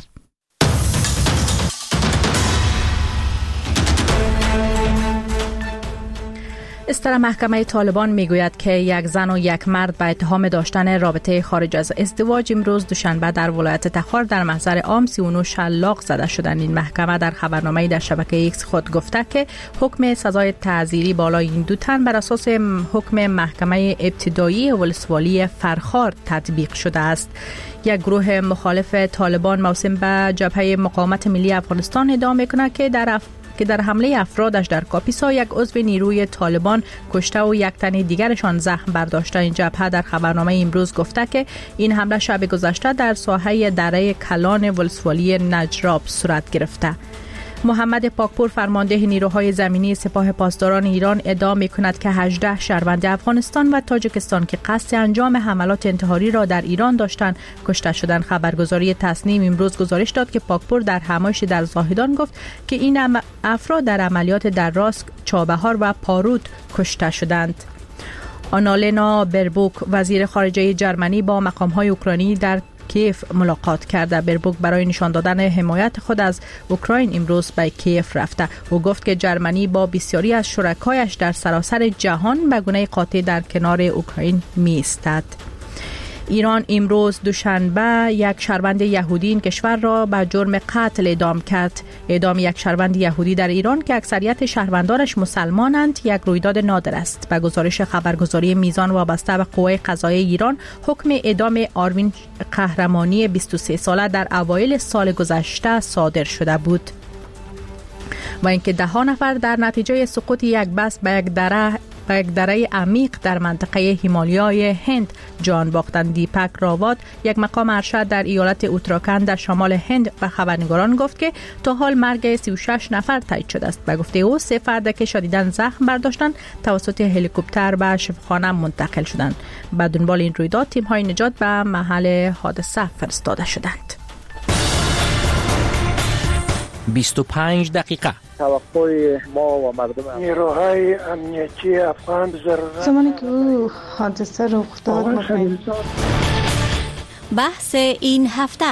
استر محکمه طالبان میگوید که یک زن و یک مرد به اتهام داشتن رابطه خارج از ازدواج امروز دوشنبه در ولایت تخار در محضر عام 39 شلاق زده شدند. این محکمه در خبرنامه‌ای در شبکه ایکس خود گفته که حکم سزای تعزیری بالای این دو تن بر اساس حکم محکمه ابتدایی ولسوالی فرخار تطبیق شده است. یک گروه مخالف طالبان موسوم به جبهه مقاومت ملی افغانستان ادعا می‌کند که در حمله افرادش در کاپیسا یک عضو نیروی طالبان کشته و یک تن دیگرشان زخم برداشته. این جبهه در خبرنامه امروز گفته که این حمله شب گذشته در ساحه دره کلان ولسوالی نجراب صورت گرفته. محمد پاکپور فرمانده نیروهای زمینی سپاه پاسداران ایران ادعا می‌کند که 18 شهروند افغانستان و تاجیکستان که قصد انجام حملات انتحاری را در ایران داشتند کشته شدند. خبرگزاری تصنیم امروز گزارش داد که پاکپور در همایش در زاهدان گفت که این افراد در عملیات در راسک، چابهار و پارود کشته شدند. آنالینا بربوک وزیر خارجه جرمنی با مقام‌های اوکراینی در کیف ملاقات کرده. بربوک برای نشان دادن حمایت خود از اوکراین امروز به کیف رفته و گفت که جرمنی با بسیاری از شرکایش در سراسر جهان به گونه قاطع در کنار اوکراین می‌ایستد. ایران امروز دوشنبه یک شهروند یهودی این کشور را به جرم قتل اعدام کرد. اعدام یک شهروند یهودی در ایران که اکثریت شهروندانش مسلمانند یک رویداد نادر است. به گزارش خبرگزاری میزان وابسته به قوه قضاییه ایران، حکم اعدام آروین قهرمانی 23 ساله در اوایل سال گذشته صادر شده بود. و اینکه 10 نفر در نتیجه سقوط یک بس به یک دره عمیق در منطقه هیمالیای هند جان باختند. دیپک راوات، یک مقام ارشد در ایالت اتراکند در شمال هند، به خبرنگاران گفت که تا حال مرگ 36 نفر تایید شده است. به گفته او 3 فرد که شدیداً زخم برداشتند توسط هلیکوپتر به شفاخانه منتقل شدند. به دنبال این رویداد تیم‌های نجات به محل حادثه فرستاده شدند. 25 دقیقه. توقع ما و مردم نیروهای امنیتی افغان ضرورت زمانی که او حادثه رخ داد. بحث این هفته.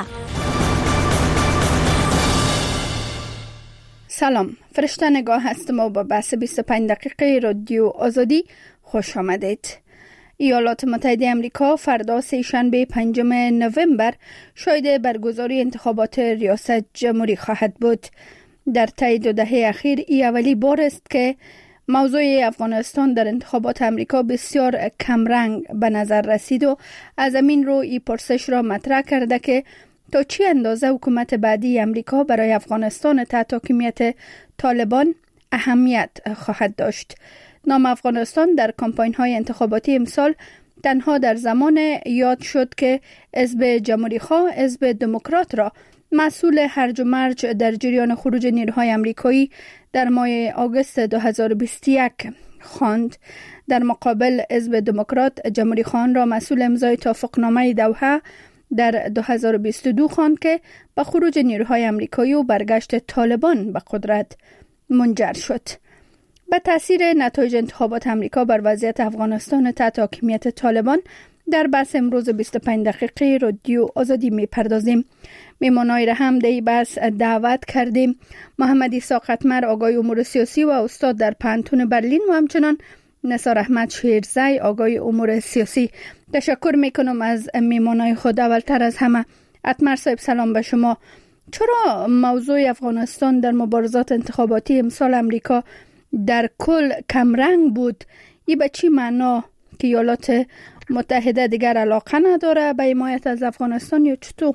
سلام، فرشته نگاه هستم و با بحث 25 دقیقه رادیو آزادی خوش آمدید. ایالات متحده آمریکا فردا سه‌شنبه 5 نوامبر شاهد برگزاری انتخابات ریاست جمهوری خواهد بود. در طی 2 دهه اخیر این اولی بار است که موضوع افغانستان در انتخابات آمریکا بسیار کمرنگ به نظر رسید و از همین رو این پرسش را مطرح کرده که تا چه اندازه حکومت بعدی آمریکا برای افغانستان تحت حاکمیت طالبان اهمیت خواهد داشت. نام افغانستان در کمپاین‌های انتخاباتی امسال تنها در زمان یاد شد که حزب جمهوری خواه حزب دموکرات را مسئول هرج و مرج در جریان خروج نیروهای آمریکایی در ماه آگوست 2021 خواند. در مقابل حزب دموکرات جمهوری خواه را مسئول امضای توافقنامه دوحه در 2022 خواند که به خروج نیروهای آمریکایی و برگشت طالبان به قدرت منجر شد. به تاثیر نتایج انتخابات آمریکا بر وضعیت افغانستان تحت حاکمیت طالبان در بحث امروز 25 دقیقه رادیو آزادی میپردازیم. میمانای را هم در بحث دعوت کردیم. محمد عیسی قطمر آگاه امور سیاسی و استاد در پانتون برلین و همچنان نثار احمد شیرزی آگاه امور سیاسی. تشکر میکنم از میمانای خود. اولتر از همه قطمر صاحب سلام به شما. چرا موضوع افغانستان در مبارزات انتخاباتی امسال امریکا در کل کمرنگ بود؟ این به چی معنا که ایالات متحده دیگر علاقه نداره به حمایت از افغانستان یا چطور؟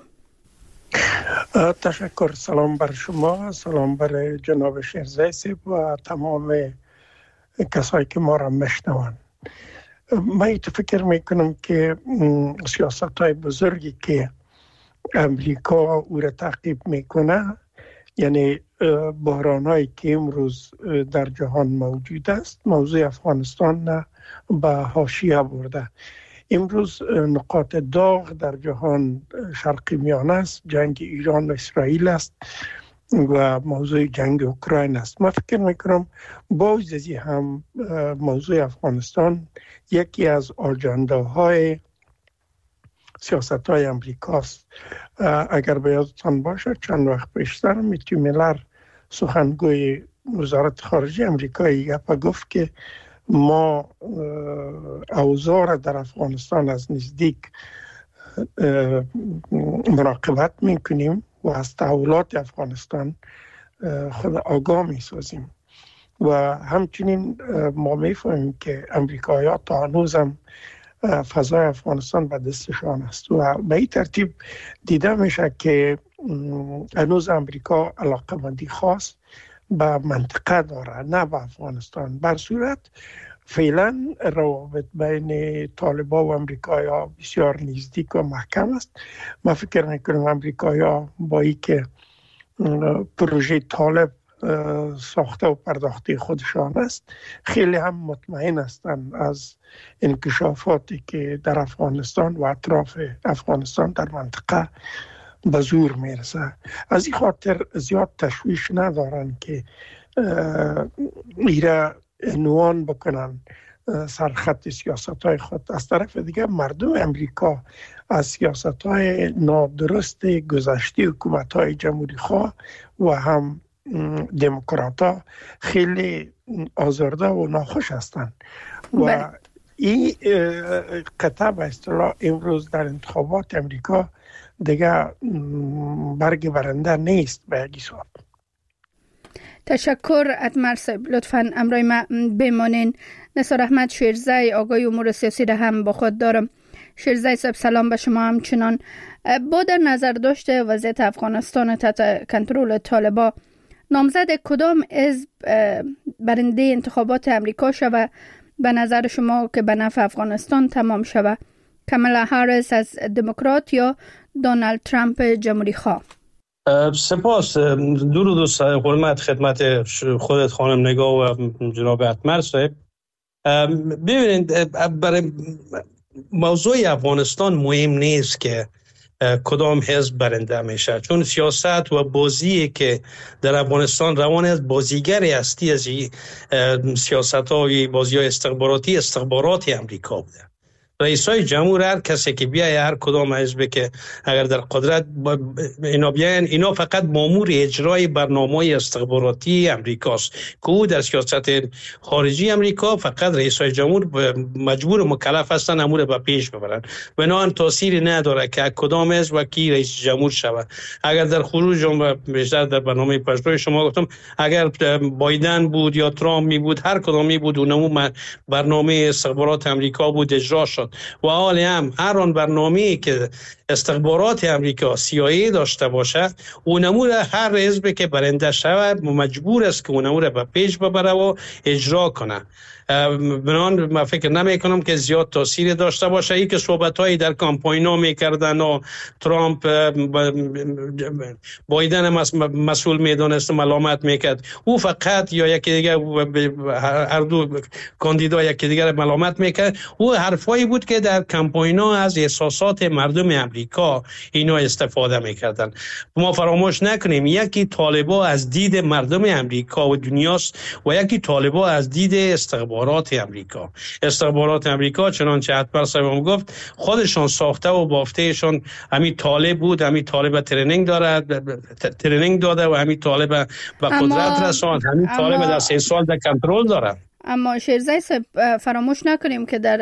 تشکر. سلام بر شما، سلام بر جناب شیرزی صاحب و تمام کسایی که ما را میشنوند. من فکر میکنم که سیاست های بزرگی که امریکا او را تعقیب میکنه، یعنی بحرانایی که امروز در جهان موجود است، موضوع افغانستان به حاشیه برده. امروز نقاط داغ در جهان شرق میانه است، جنگ ایران و اسرائیل است و موضوع جنگ اوکراین است. من فکر میکنم باز ازی هم موضوع افغانستان یکی از آجنده‌های سیاست‌های امریکاست. اگر به یادتان باشه چند وقت پیشتر میتیو میلر سخنگوی وزارت خارجه امریکایی گفت که ما اوضاع در افغانستان از نزدیک مراقبت میکنیم و از تحولات افغانستان خود آگاه میسازیم و همچنین ما میفهمیم که امریکایی‌ها تا هنوزم فضای افغانستان به دستشان است و به این ترتیب دیده میشه که هنوز امریکا علاقمندی خاص به منطقه داره، نه به افغانستان. بر صورت فعلا روابط بین طالبان و امریکایی‌ها بسیار نزدیک و محکم است. من فکر میکنم امریکایی‌ها با این که پروژه طالب ساخته و پرداخته خودشان است، خیلی هم مطمئن هستند از انکشافاتی که در افغانستان و اطراف افغانستان در منطقه به زور میرسه. از این خاطر زیاد تشویش ندارن که ایره عنوان بکنن سرخط سیاست‌های خود. از طرف دیگه مردم امریکا از سیاست‌های نادرست گذشته حکومت‌های جمهوری خواه و هم دموکرات‌ها خیلی آزرده و ناخوش هستند و این قطعه به اصطلاح امروز در انتخابات امریکا دیگه برگ برنده نیست به یک حساب. تشکر قطمر صاحب. لطفاً امرای ما بمانین. نثار احمد شیرزی آگاه امور سیاسی را هم با خود دارم. شیرزی صاحب سلام به شما. همچنان با در نظر داشته وضعیت افغانستان تحت کنترل طالبان، نامزد کدام حزب برنده انتخابات امریکا شود به نظر شما که به نفع افغانستان تمام شود؟ کامالا هاریس از دموکرات یا دونالد ترامپ جمهوری خواه؟ سپاس. درود و حرمت خدمت خودت خانم نگاه و جناب قطمر صاحب. ببینید، برای موضوع افغانستان مهم نیست که کدام حزب برنده میشه، چون سیاست و بازی که در افغانستان روان است بازیگری هستی از سیاست‌های بازی‌های استخباراتی امریکا بوده. رئیسای جمهور هر کسی که بیای، هر کدام حزبی که اگر در قدرت اینا بیاین، اینا فقط مامور اجرای برنامه‌های استخباراتی امریکاست که او در سیاست خارجی امریکا فقط رئیسای جمهور مجبور و مکلف هستن امور به پیش ببرن. بنابراین تأثیری نداره که کدام حزب و کی رئیس جمهور شود. اگر در خروج بیشتر در برنامه پژوهش شما گفتم، اگر بایدن بود یا ترامپ می بود، هر کدامی بود، اونمو برنامه استخبارات امریکا بود اجرا شد. شد و حال هم هر آن برنامه‌ای که استخبارات امریکا CIA داشته باشه اونمو هر حزبی که برنده شود مجبور است که اونمو به پیش ببره و اجرا کنه. بنان من فکر نمی کنم که زیاد تاثیر داشته باشه. ای که صحبت‌هایی در کامپاین می‌کردن و ترامپ بایدن مسئول میدونست ملامت میکرد، او فقط یا یکی دیگر هر دو کاندیدا یکی دیگر ملامت میکرد. او حرفایی بود که در کامپاین‌ها از احساسات مردم امریکا اینا استفاده میکردن. ما فراموش نکنیم یکی طالبا از دید مردم امریکا و دنیاست و یکی طالبا از دید استخبارات امریکا. استخبارات امریکا چنانچه اتبر صاحبم گفت خودشان ساخته و بافتهشان همین طالب بود، همین طالب ترینینگ داده و همین طالب به قدرت رساند، همین طالب در 3 سال در کنترل داره. اما شیرزای صاحب فراموش نکنیم که در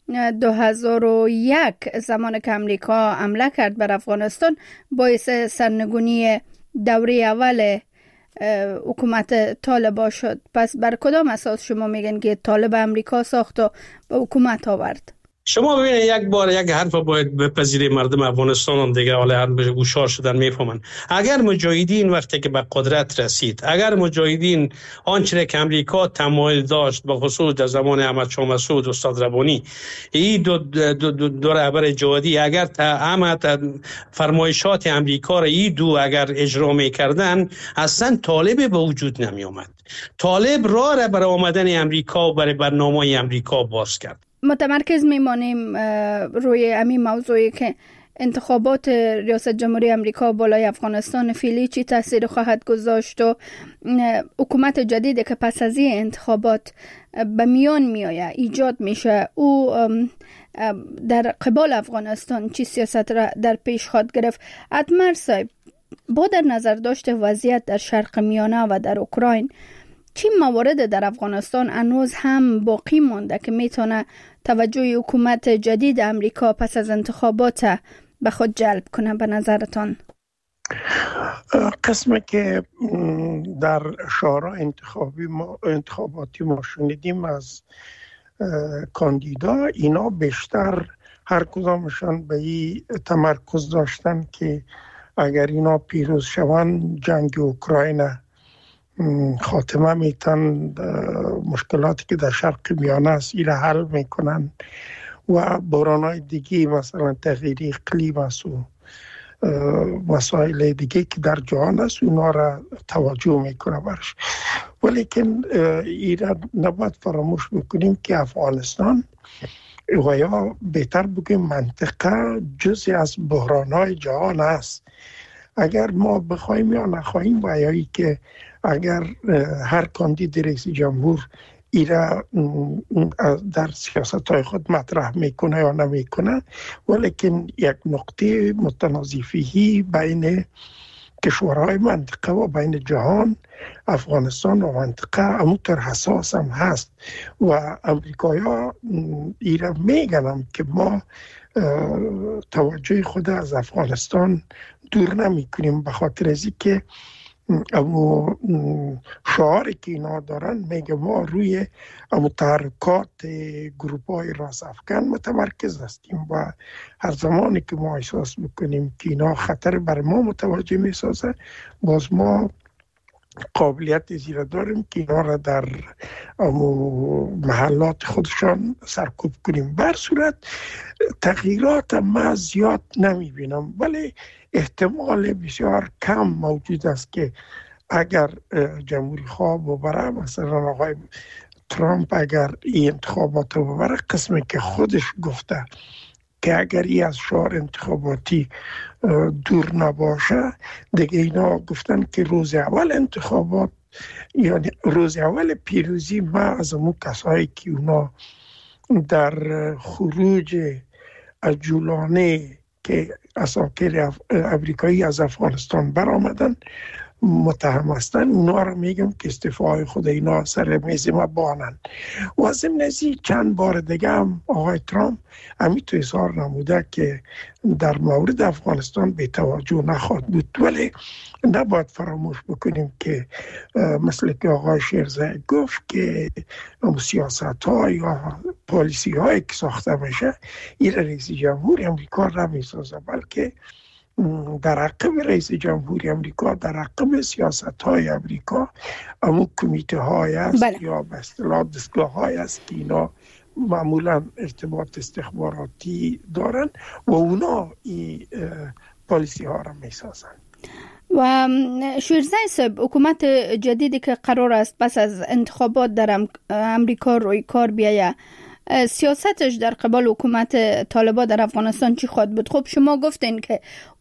2001 زمان که امریکا حمله کرد بر افغانستان باعث سرنگونی دوره اول حکومت طالبا شد. پس بر کدام اساس شما میگن که طالب امریکا ساخت و به حکومت آورد؟ شما ببینید یک حرف باید بپذیری مردم افغانستان دیگه حالا هر گوشار شدن میفهمن. اگر مجاهدین وقتی که به قدرت رسید، اگر مجاهدین آنچه که امریکا تمایل داشت به خصوص در زمان احمد شاه مسعود استاد ربانی این دو رهبر جهادی اگر فرمایشات امریکا را این دو اگر اجرا میکردن اصلا طالب به وجود نمی آمد. طالب راه برای آمدن امریکا و برای برنامه امریکا باز کرد. متمرکز میمانیم روی همین موضوعی که انتخابات ریاست جمهوری امریکا بالای افغانستان فعلی چی تاثیر خواهد گذاشت و حکومت جدیدی که پس از این انتخابات به میان میآید ایجاد میشه او در قبال افغانستان چی سیاست را در پیش خواهد گرفت؟ اتمر صاحب، با در نظر داشته وضعیت در شرق میانه و در اوکراین چی موارد در افغانستان هنوز هم باقی مانده که میتونه توجه حکومت جدید امریکا پس از انتخابات به خود جلب کنه به نظرتان؟ قسمی که در شورای انتخاباتی ما شنیدیم از کاندیدا، اینا بیشتر هر کدامشان به این تمرکز داشتن که اگر اینا پیروز شوند جنگ اوکراین خاتمه میتن، مشکلاتی که در شرق میانه است ایره حل میکنن و بحران‌های دیگه مثلا تغییر اقلیم است و مسائل دیگه که در جهان است اونا را توجه میکنه برش. ولیکن ایره نباید فراموش بکنیم که افغانستان و یا بهتر بگیم منطقه جزئی از بحران‌های جهان است. اگر ما بخوایم یا نخواهیم و یا که اگر هر کاندید رئیس جمهور ایره در سیاست‌های خود مطرح میکنه یا نمیکنه، ولیکن یک نقطه متنازعی بین کشورهای منطقه و بین جهان، افغانستان و منطقه همونطور حساس هم هست و امریکایی‌ها ایره میگنم که ما توجه خود از افغانستان دور نمی کنیم، به خاطر ازی که اما شعاری که اینا دارن میگه ما روی تحرکات گروپ‌های راست افکن متمرکز هستیم و هر زمانی که ما احساس بکنیم که اینا خطر بر ما متوجه میسازه، باز ما قابلیت زیرا داریم که اینا را در محلات خودشان سرکوب کنیم. بر صورت تغییرات ما زیاد نمی بینم، ولی احتمال بسیار کم موجود است که اگر جمهوری خواه ببره، مثلا آقای ترامپ اگر این انتخابات ببره، قسمی که خودش گفته که اگر ای از شعار انتخاباتی دور نباشه، دیگه اینا گفتن که روز اول انتخابات یعنی روز اول پیروزی ما از امون کسایی که اونا در خروج عجولانه که اساکر امریکایی از افغانستان برآمدن متهم هستن اونا رو میگم که استعفای خود اینا سر میز ما بانن. و ضمن ازی چند بار دیگه هم آقای ترامپ همین تو اظهار نموده که در مورد افغانستان بی توجه نخواهد بود، ولی نباید فراموش بکنیم که مثل که آقای شیرزای گفت که سیاست ها یا پالیسی هایی که ساخته میشه این رئیس جمهور امریکا نمیسازه، بلکه در عقب رئیس جمهوری امریکا، در عقب سیاست های امریکا امون کمیته های است یا به اصطلاح دستگاه های است که اینا معمولا ارتباط استخباراتی دارن و اونا این پالیسی ها را میسازن. و شیرزای صاحب، حکومت جدیدی که قرار است پس از انتخابات در امریکا روی کار بیایه، سیاستش در قبال حکومت طالبان در افغانستان چی خواهد بود؟ خب شما گفتین که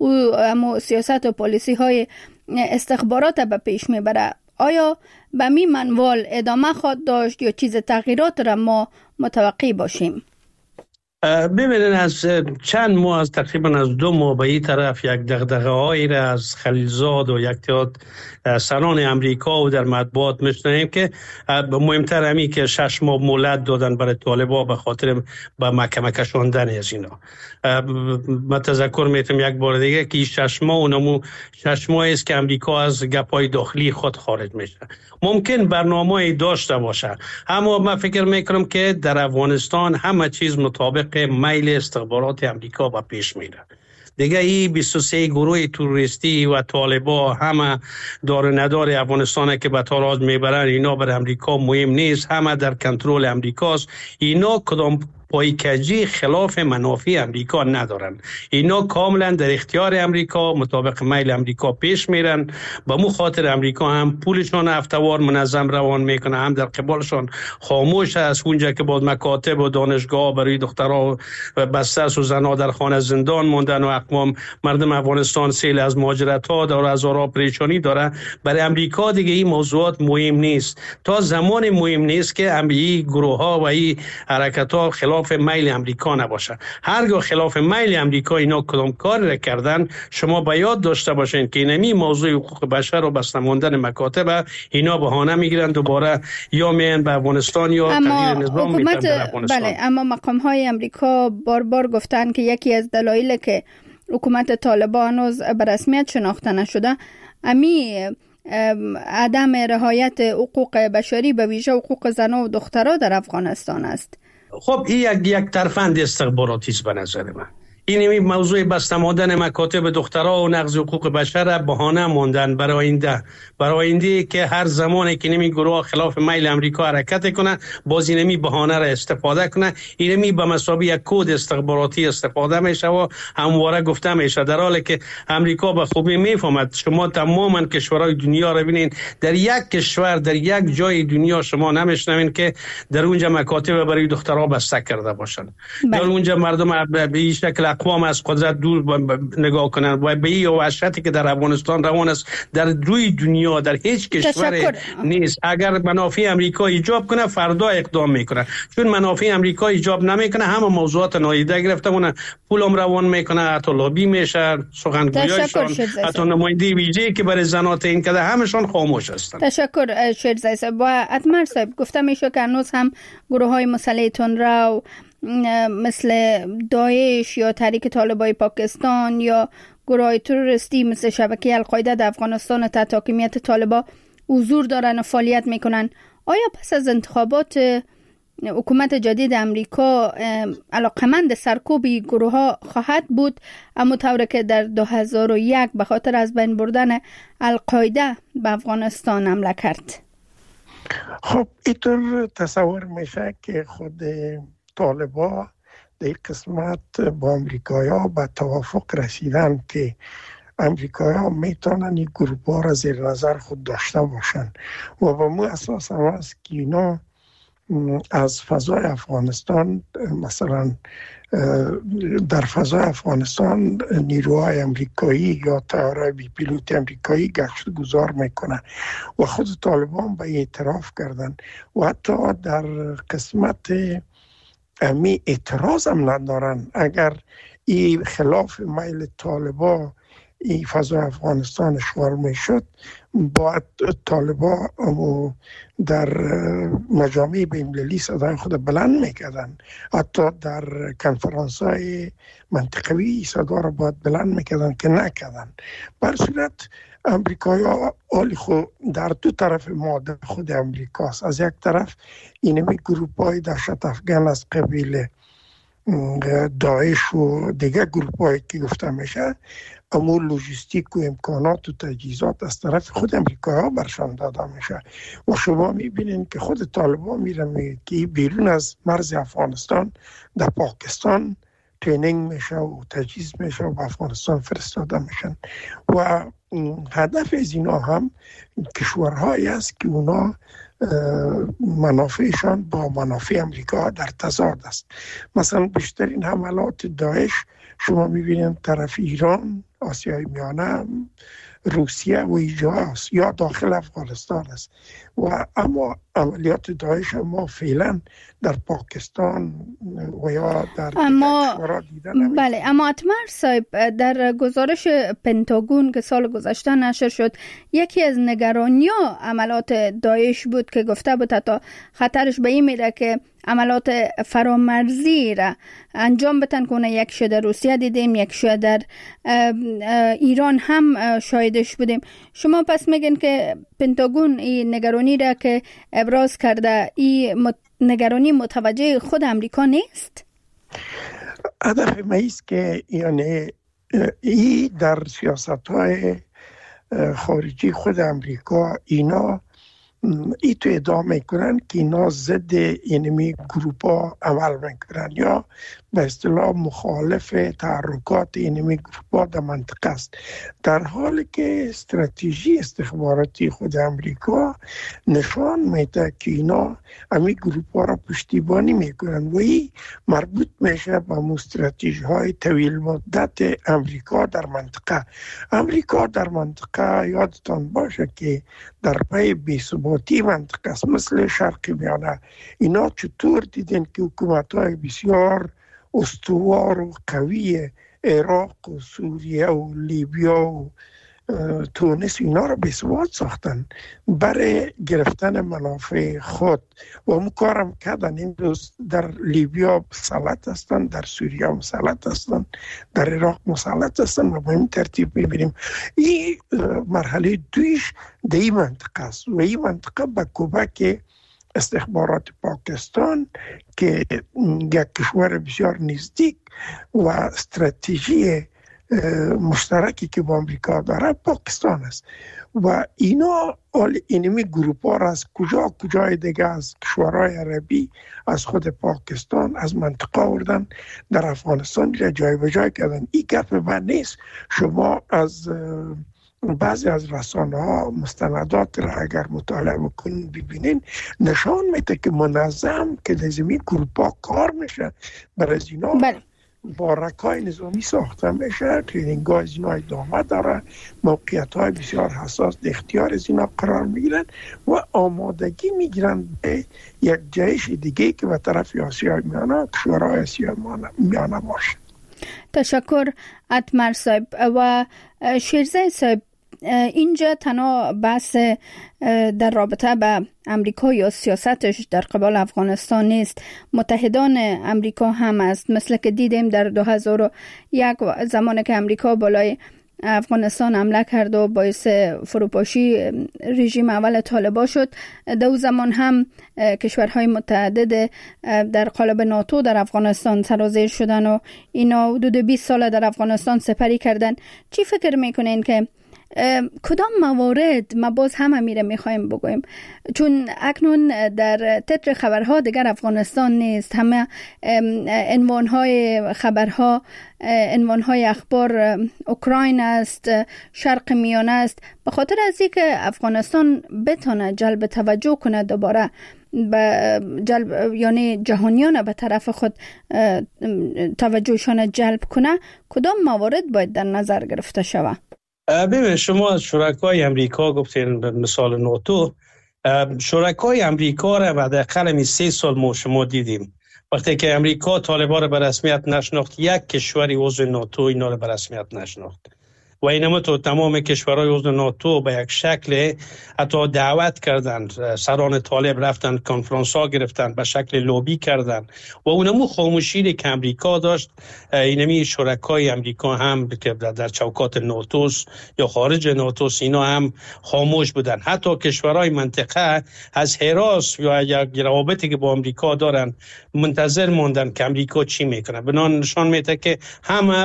او سیاست و پالیسی های استخبارات به پیش میبره. آیا به می منوال ادامه خواهد داشت یا چیز تغییرات را ما متوقع باشیم؟ ببینید از چند ماه، از تقریبا از 2 ماه به این طرف یک دغدغه هایی را از خلیلزاد و یک تعداد سران امریکا و در مطبوعات میشنویم که مهمتر همی که 6 ماه مهلت دادن برای طالبان به خاطر به محکمه کشاندن از اینا. من تذکر میتونم یک بار دیگه که 6 ماه اونمو 6 ماه است که امریکا از گپای داخلی خود خارج میشه. ممکن برنامه‌ای داشته باشه، اما من فکر میکنم که در افغانستان همه چیز مطابق میل استخبارات امریکا به پیش میره. دیگه این 23 گروه توریستی و طالبا همه دار ندار افغانستان که به تاراج میبرن، اینا بر امریکا مهم نیست، همه در کنترل امریکاست. اینا کدام پایکجی خلاف منافع امریکا ندارن، اینا کاملا در اختیار امریکا مطابق میل امریکا پیش میرن. به مو خاطر امریکا هم پولشان هفته‌وار منظم روان میکنه، هم در قبالشان خاموش است. اونجا که بود مکاتب و دانشگاه برای دخترها بسته است و زنها در خانه زندان موندن و اقوام مردم افغانستان سیل از مهاجرت ها داره، از پریشانی داره، برای امریکا دیگه این موضوعات مهم نیست تا زمان مهم نیست که این گروه ها و این حرکت ها خلاف میل امریکا نباشه. هرگاه خلاف میل امریکا اینا کدام کار را کردن، شما به یاد داشته باشین که اینمی موضوع حقوق بشر و بسته ماندن مکاتب اینا بهانه میگیرن دوباره یا میان به افغانستان یا تغییر نظام میدن در افغانستان. بله، اما مقام های امریکا بار بار گفتن که یکی از دلایل که حکومت طالبان هنوز به رسمیت شناخته نشده عدم رعایت حقوق بشری، به ویژه حقوق زنان و دخترها در افغانستان است. خب این یک ترفند استخباراتی است به نظر من. این موضوع بسته ماندن مکاتب دخترها و نقض حقوق بشر بهانه ماندن برای آینده که هر زمانی که نمی گروه خلاف میل امریکا حرکت کنه باز اینمی بهانه را استفاده کنه. اینمی به مثابه یک کد استخباراتی استفاده میشه و همواره گفته میشه، در حالی که امریکا به خوبی میفهمد. شما تماما کشورهای دنیا را ببینید، در یک کشور در یک جای دنیا شما نمیشنوین که در اونجا مکاتب برای دخترها بسته کرده باشن، در اونجا مردم به این شکل اقوام از قدرت دور نگاه کنن و به این وحشتی که در افغانستان روان است در روی دنیا در هیچ کشور نیست. اگر منافع امریکا ایجاب کنه فردا اقدام میکنه، چون منافع امریکا ایجاب نمیکنه همه موضوعات نادیده گرفته مونه، پولم روان میکنه، حتی لابی میشه، سخنگویاشون، حتی نماینده ویژه‌ای که برای زنات این کده همشون خاموش هستن. تشکر شیرزای صاحب. و اتمر صاحب، گفته میشه که هنوز هم گروه‌های مسلح تندرو مثل داعش یا تحریک طالبان پاکستان یا گروه تروریستی مثل شبکه القاعده در افغانستان تحت حاکمیت طالبان حضور دارن و فعالیت میکنن. آیا پس از انتخابات حکومت جدید امریکا علاقمند سرکوب گروه ها خواهد بود، اما طوری که در 2001 به خاطر از بین بردن القاعده به افغانستان حمله کرد؟ خب اینطور تصور میشه که خود طالبان در قسمت با امریکایی‌ها به توافق رسیدن که امریکایی‌ها میتونن این گروه‌ها را زیر نظر خود داشته باشن و به مو اساس هم است که اینا از فضای افغانستان، مثلا در فضای افغانستان نیروهای امریکایی یا طیاره‌های بی پیلوت امریکایی گشت گذار میکنن و خود طالبان به اعتراف کردن و حتی در قسمت امی اعتراض هم ندارن اگر این خلاف میل طالبان این فضای افغانستان اشغال میشد، باید طالبان در مجامع بین‌المللی صدای خود بلند میکردن، حتی در کنفرانس های منطقوی صدا را باید بلند میکردن که نکردن. بر صورت امریکایی ها حالی خود در دو طرف ماده خود امریکاست. از یک طرف اینمی گروپ های دهشت افغان از قبیل داعش و دیگه گروپ هایی که گفته میشه، اما لوجستیک و امکانات و تجهیزات از طرف خود امریکایی ها برشان داده میشه و شما میبینین که خود طالبان میره که بیرون از مرز افغانستان در پاکستان ترینینگ میشه و تجهیز میشه و به افغانستان فرستاده میشن و هدف از اینا هم کشورهایی است که اونا منافعشان با منافع امریکا در تضاد است. مثلا بیشترین حملات داعش شما میبینید طرف ایران، آسیای میانه، روسیه و اینجا است یا داخل افغانستان است و اما عملیات داعش ما فعلا در پاکستان و یا در کشورها دیدن. بله، اما اتمر صاحب، در گزارش پنتاگون که سال گذشته نشر شد، یکی از نگرانی‌ها عملیات داعش بود که گفته بود تا خطرش به این میره که عملیات فرامرزی را انجام بدن کنه. یک شده روسیه دیدیم، یک شده در ایران هم شاهدش بودیم. شما پس میگن که پنتاگون این نگرانی را که ابراز کرده، این نگرانی متوجه خود امریکا نیست؟ هدف ما است که یعنی این در سیاست‌های خارجی خود امریکا اینا ای تو ادعا میکنن که اینا ضد اینمی گروپ ها عمل میکنن یا به اصطلاح مخالف تحرکات اینمی گروپ ها در منطقه است، در حالی که استراتژی استخباراتی خود امریکا نشان میده که اینا امی گروپ ها را پشتیبانی میکنن و این مربوط میشه به استراتژی های طویل مدت امریکا در منطقه. امریکا در منطقه یادتان باشه که در پای بی‌ثباتی منطقه است، مثل شرق میانه. اینا چطور دیدن که حکومت‌های بسیار استوار و قوی عراق و سوریه و لیبیا و تونس اینا رو بی‌ثبات ساختن برای گرفتن منافع خود و همون کارم کردن. این روز در لیبیا مسلط هستن، در سوریه مسلط هستن، در عراق مسلط هستن و به این ترتیب میبینیم. این مرحله دویش در این منطقه است و این منطقه به کمک استخبارات پاکستان که یک کشور بسیار نزدیک و استراتژی مشترکی که با امریکا داره پاکستان است و اینا اینمی گروپ ها را از کجای دیگه از کشورهای عربی از خود پاکستان از منطقه آوردن در افغانستان جای به جای کردن. این گپ من نیست. شما از بعضی از رسانه ها مستندات را اگر مطالعه بکنین ببینین نشان میده که منظم که لازمی گروپ ها کار میشه برای از اینا بارکای نظامی ساخته میشه، ترینینگ های از اینا ادامه داره، موقعیت های بسیار حساس در اختیار از اینا قرار میگیرن و آمادگی میگیرن به یک جیش دیگه که به طرف آسیای میانه، کشورهای آسیای میانه باشه. تشکر اتمر صاحب. و شیرزه صاحب، اینجا تنها بحث در رابطه به امریکا یا سیاستش در قبال افغانستان نیست، متحدان امریکا هم است. مثل که دیدیم در 2001 زمانی که امریکا بالای افغانستان حمله کرد و باعث فروپاشی رژیم اول طالبان شد، در زمان هم کشورهای متعدد در قالب ناتو در افغانستان سرازیر شدن و اینا حدود 20 سال در افغانستان سپری کردن. چی فکر میکنین که کدام موارد ما باز هم میره میخوایم بگویم، چون اکنون در تتر خبرها دیگر افغانستان نیست، همه عنوانهای خبرها، عنوانهای اخبار اوکراین است، شرق میانه است، به خاطر از اینکه افغانستان بتونه جلب توجه کنه دوباره جلب، یعنی جهانیان به طرف خود توجهشان جلب کنه. کدام موارد باید در نظر گرفته شود؟ ببینید، شما از شرکای امریکا گفتین به مثال ناتو. شرکای امریکا را بعد حداقل 3 سال ما شما دیدیم وقتی که امریکا طالبان را به رسمیت نشناخت، یک کشوری عضو ناتو اینا را به رسمیت نشناخت. و اینم تو تمام کشورهای عضو ناتو به یک شکل حتی دعوت کردن، سران طالب رفتن کنفرانس ها گرفتن، به شکل لوبی کردن و اونمو خاموشی که امریکا داشت، اینمی شرکای امریکا هم که در چوکات ناتوس یا خارج ناتوس اینا هم خاموش بودن. حتی کشورهای منطقه از حراس یا یک روابطی که با امریکا دارن منتظر موندن که امریکا چی میکنه. بنان نشان میده که همه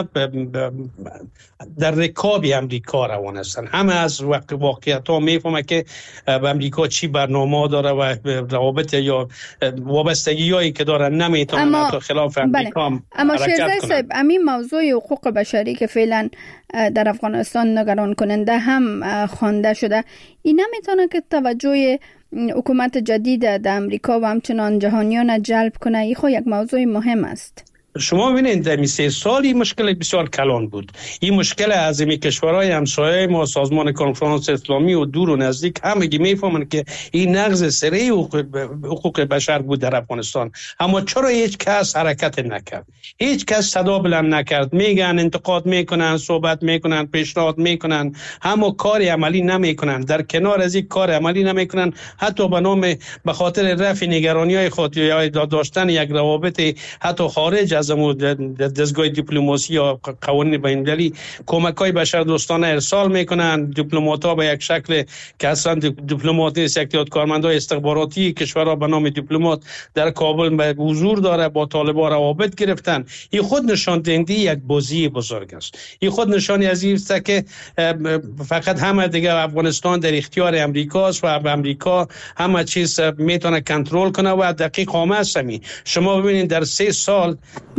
در رکاب امریکا روان هستن، همه از واقعیت ها میفهمه که امریکا چی برنامه داره و روابط یا وابستگی هایی که دارن نمیتونن حتی خلاف امریکا هم اما شیرزای صاحب، همین موضوع حقوق بشری که فعلا در افغانستان نگران کننده هم خوانده شده، این نمیتونه که توجه حکومت جدید در امریکا و همچنان جهانیان جلب کنه؟ این خو یک موضوع مهم است. شما ببینید در 3 سالی مشکل بسیار کلان بود. این مشکل از این کشورهای همسایه ما، سازمان کنفرانس اسلامی و دور و نزدیک همگی میفهمن که این نقض سریع حقوق بشر بود در افغانستان. اما چرا هیچ کس حرکت نکرد؟ هیچ کس صدا بلند نکرد. میگن انتقاد میکنن، صحبت میکنن، پیشنهاد میکنن، اما کار عملی نمیکنن. در کنار از این کار عملی نمیکنن، حتی به خاطر رفع نگرانی‌های خود یا داشتن یک روابط حتی خارج از دستگاه دیپلماسی یا قوانین بین‌المللی کمک‌های بشردوستانه ارسال میکنن. دیپلمات‌ها به یک شکل که اصلا دیپلمات نیست، یک کارمندای استخباراتی کشورها به نام دیپلمات در کابل به حضور داره، با طالبان روابط گرفتن. این خود نشان دهنده یک بازی بزرگ است. این خود نشانی از این است که فقط همه دیگه افغانستان در اختیار امریکاست و امریکا همه چیز میتونه کنترل کنه و دقیق است. شما ببینید در 3 سال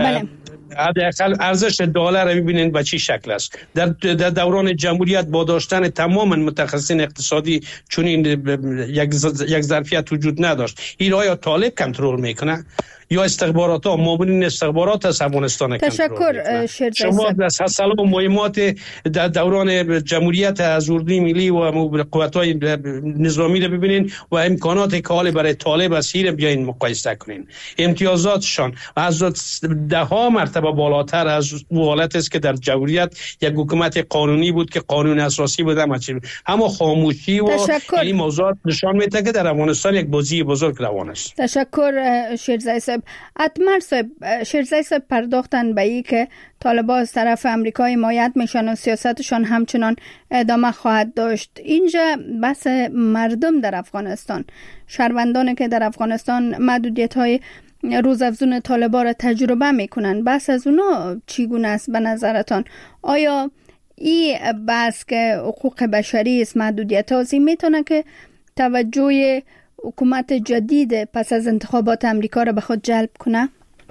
حداقل ارزش دلار رو ببینید به چی شکل است. در دوران جمهوریت با داشتن تمام متخصصین اقتصادی چون این یک ظرفیت وجود نداشت. این را یا طالب کنترل میکنه یا استخبارات ها، مامورین استخبارات از افغانستان تشکر شیرزای شما در سلسله مهمات در دوران جمهوریت از اردوی ملی و قوت‌های نظامی رو ببینین و امکانات که حال برای طالب اسیر بیاین مقایسه کنین. امتیازاتشان از 10 مرتبه بالاتر از حالت است که در جمهوریت یک حکومت قانونی بود که قانون اساسی بود. اما خاموشی و این موضوع نشان میده که در افغانستان یک بازی بزرگ روان است. تشکر شیرزای صاحب. اتمر صاحب، شیرزای صاحب پرداختن به این که طالبان از طرف امریکا حمایت میشن و سیاستشان همچنان ادامه خواهد داشت. اینجا بحث مردم در افغانستان، شهروندانی که در افغانستان محدودیت‌های روزافزون طالبان را تجربه میکنن، بحث از اونا چگونه است به نظرتان؟ آیا این بحث که حقوق بشری است، محدودیت ها میتونه که توجه حکومت جدید پس از انتخابات امریکا را به خود جلب کنه؟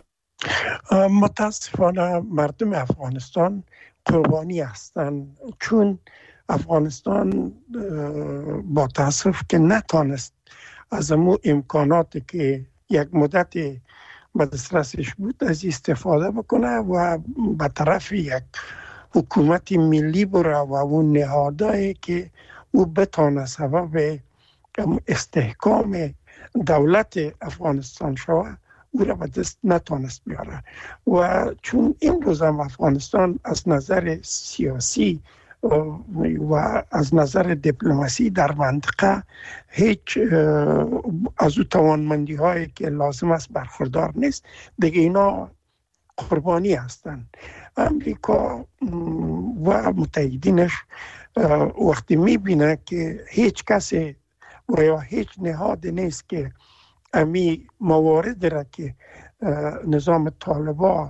متاسفانه مردم افغانستان قربانی هستند، چون افغانستان با تاسف که نتانست از امو امکاناتی که یک مدت به دسترسش بود از استفاده بکنه و به طرف یک حکومت ملی بره و اون نهادهایی که او بتانه سبب استحکام دولت افغانستان شود او را به دست نتانست بیاره. و چون این روز هم افغانستان از نظر سیاسی و از نظر دیپلماسی در منطقه هیچ از او توانمندی هایی که لازم است برخوردار نیست، دیگه اینا قربانی هستند. امریکا و متحدینش وقتی میبینه که هیچ کسی و یا هیچ نهاد نیست که امی موارد را که نظام طالبان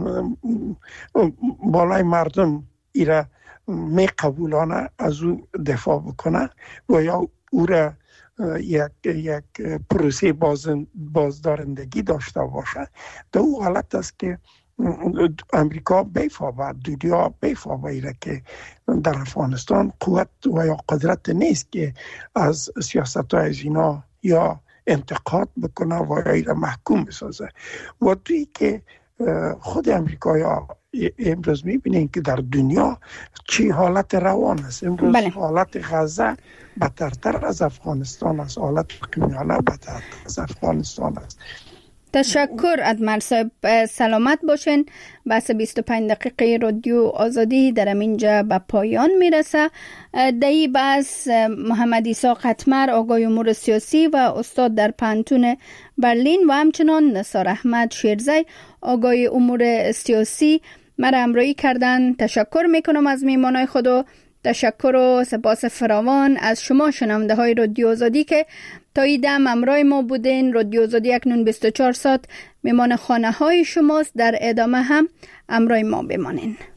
بالای مردم ایره می قبولانه از او دفاع بکنه و یا او را یک پروسه بازدارندگی داشته باشه، در او حالت است که امریکا بیفا دنیا بیفا ایره که در افغانستان قوت و یا قدرت نیست که از سیاست های از اینا یا انتقاد بکنه و یا ایره محکوم بسازه. و توی که خود امریکا امروز میبینین که در دنیا چی حالت روان است. امروز حالت غزه بدتر از افغانستان است، حالت قیمیانه بدتر از افغانستان است. تشکر ادمر صاحب، سلامت باشین. بحث 25 دقیقه رادیو آزادی در اینجا به پایان میرسه. در این بحث محمد عیسی قطمر، آقای امور سیاسی و استاد در پانتون برلین و همچنان نثار احمد شیرزی، آقای امور سیاسی مرا همراهی کردن. تشکر میکنم از میهمانای خود و تشکر و سپاس فراوان از شما شنونده های رادیو آزادی که تا این دم همراه ما بودین. رادیو آزادی اکنون 24 ساعت میمان خانه های شماست. در ادامه هم همراه ما بمانین.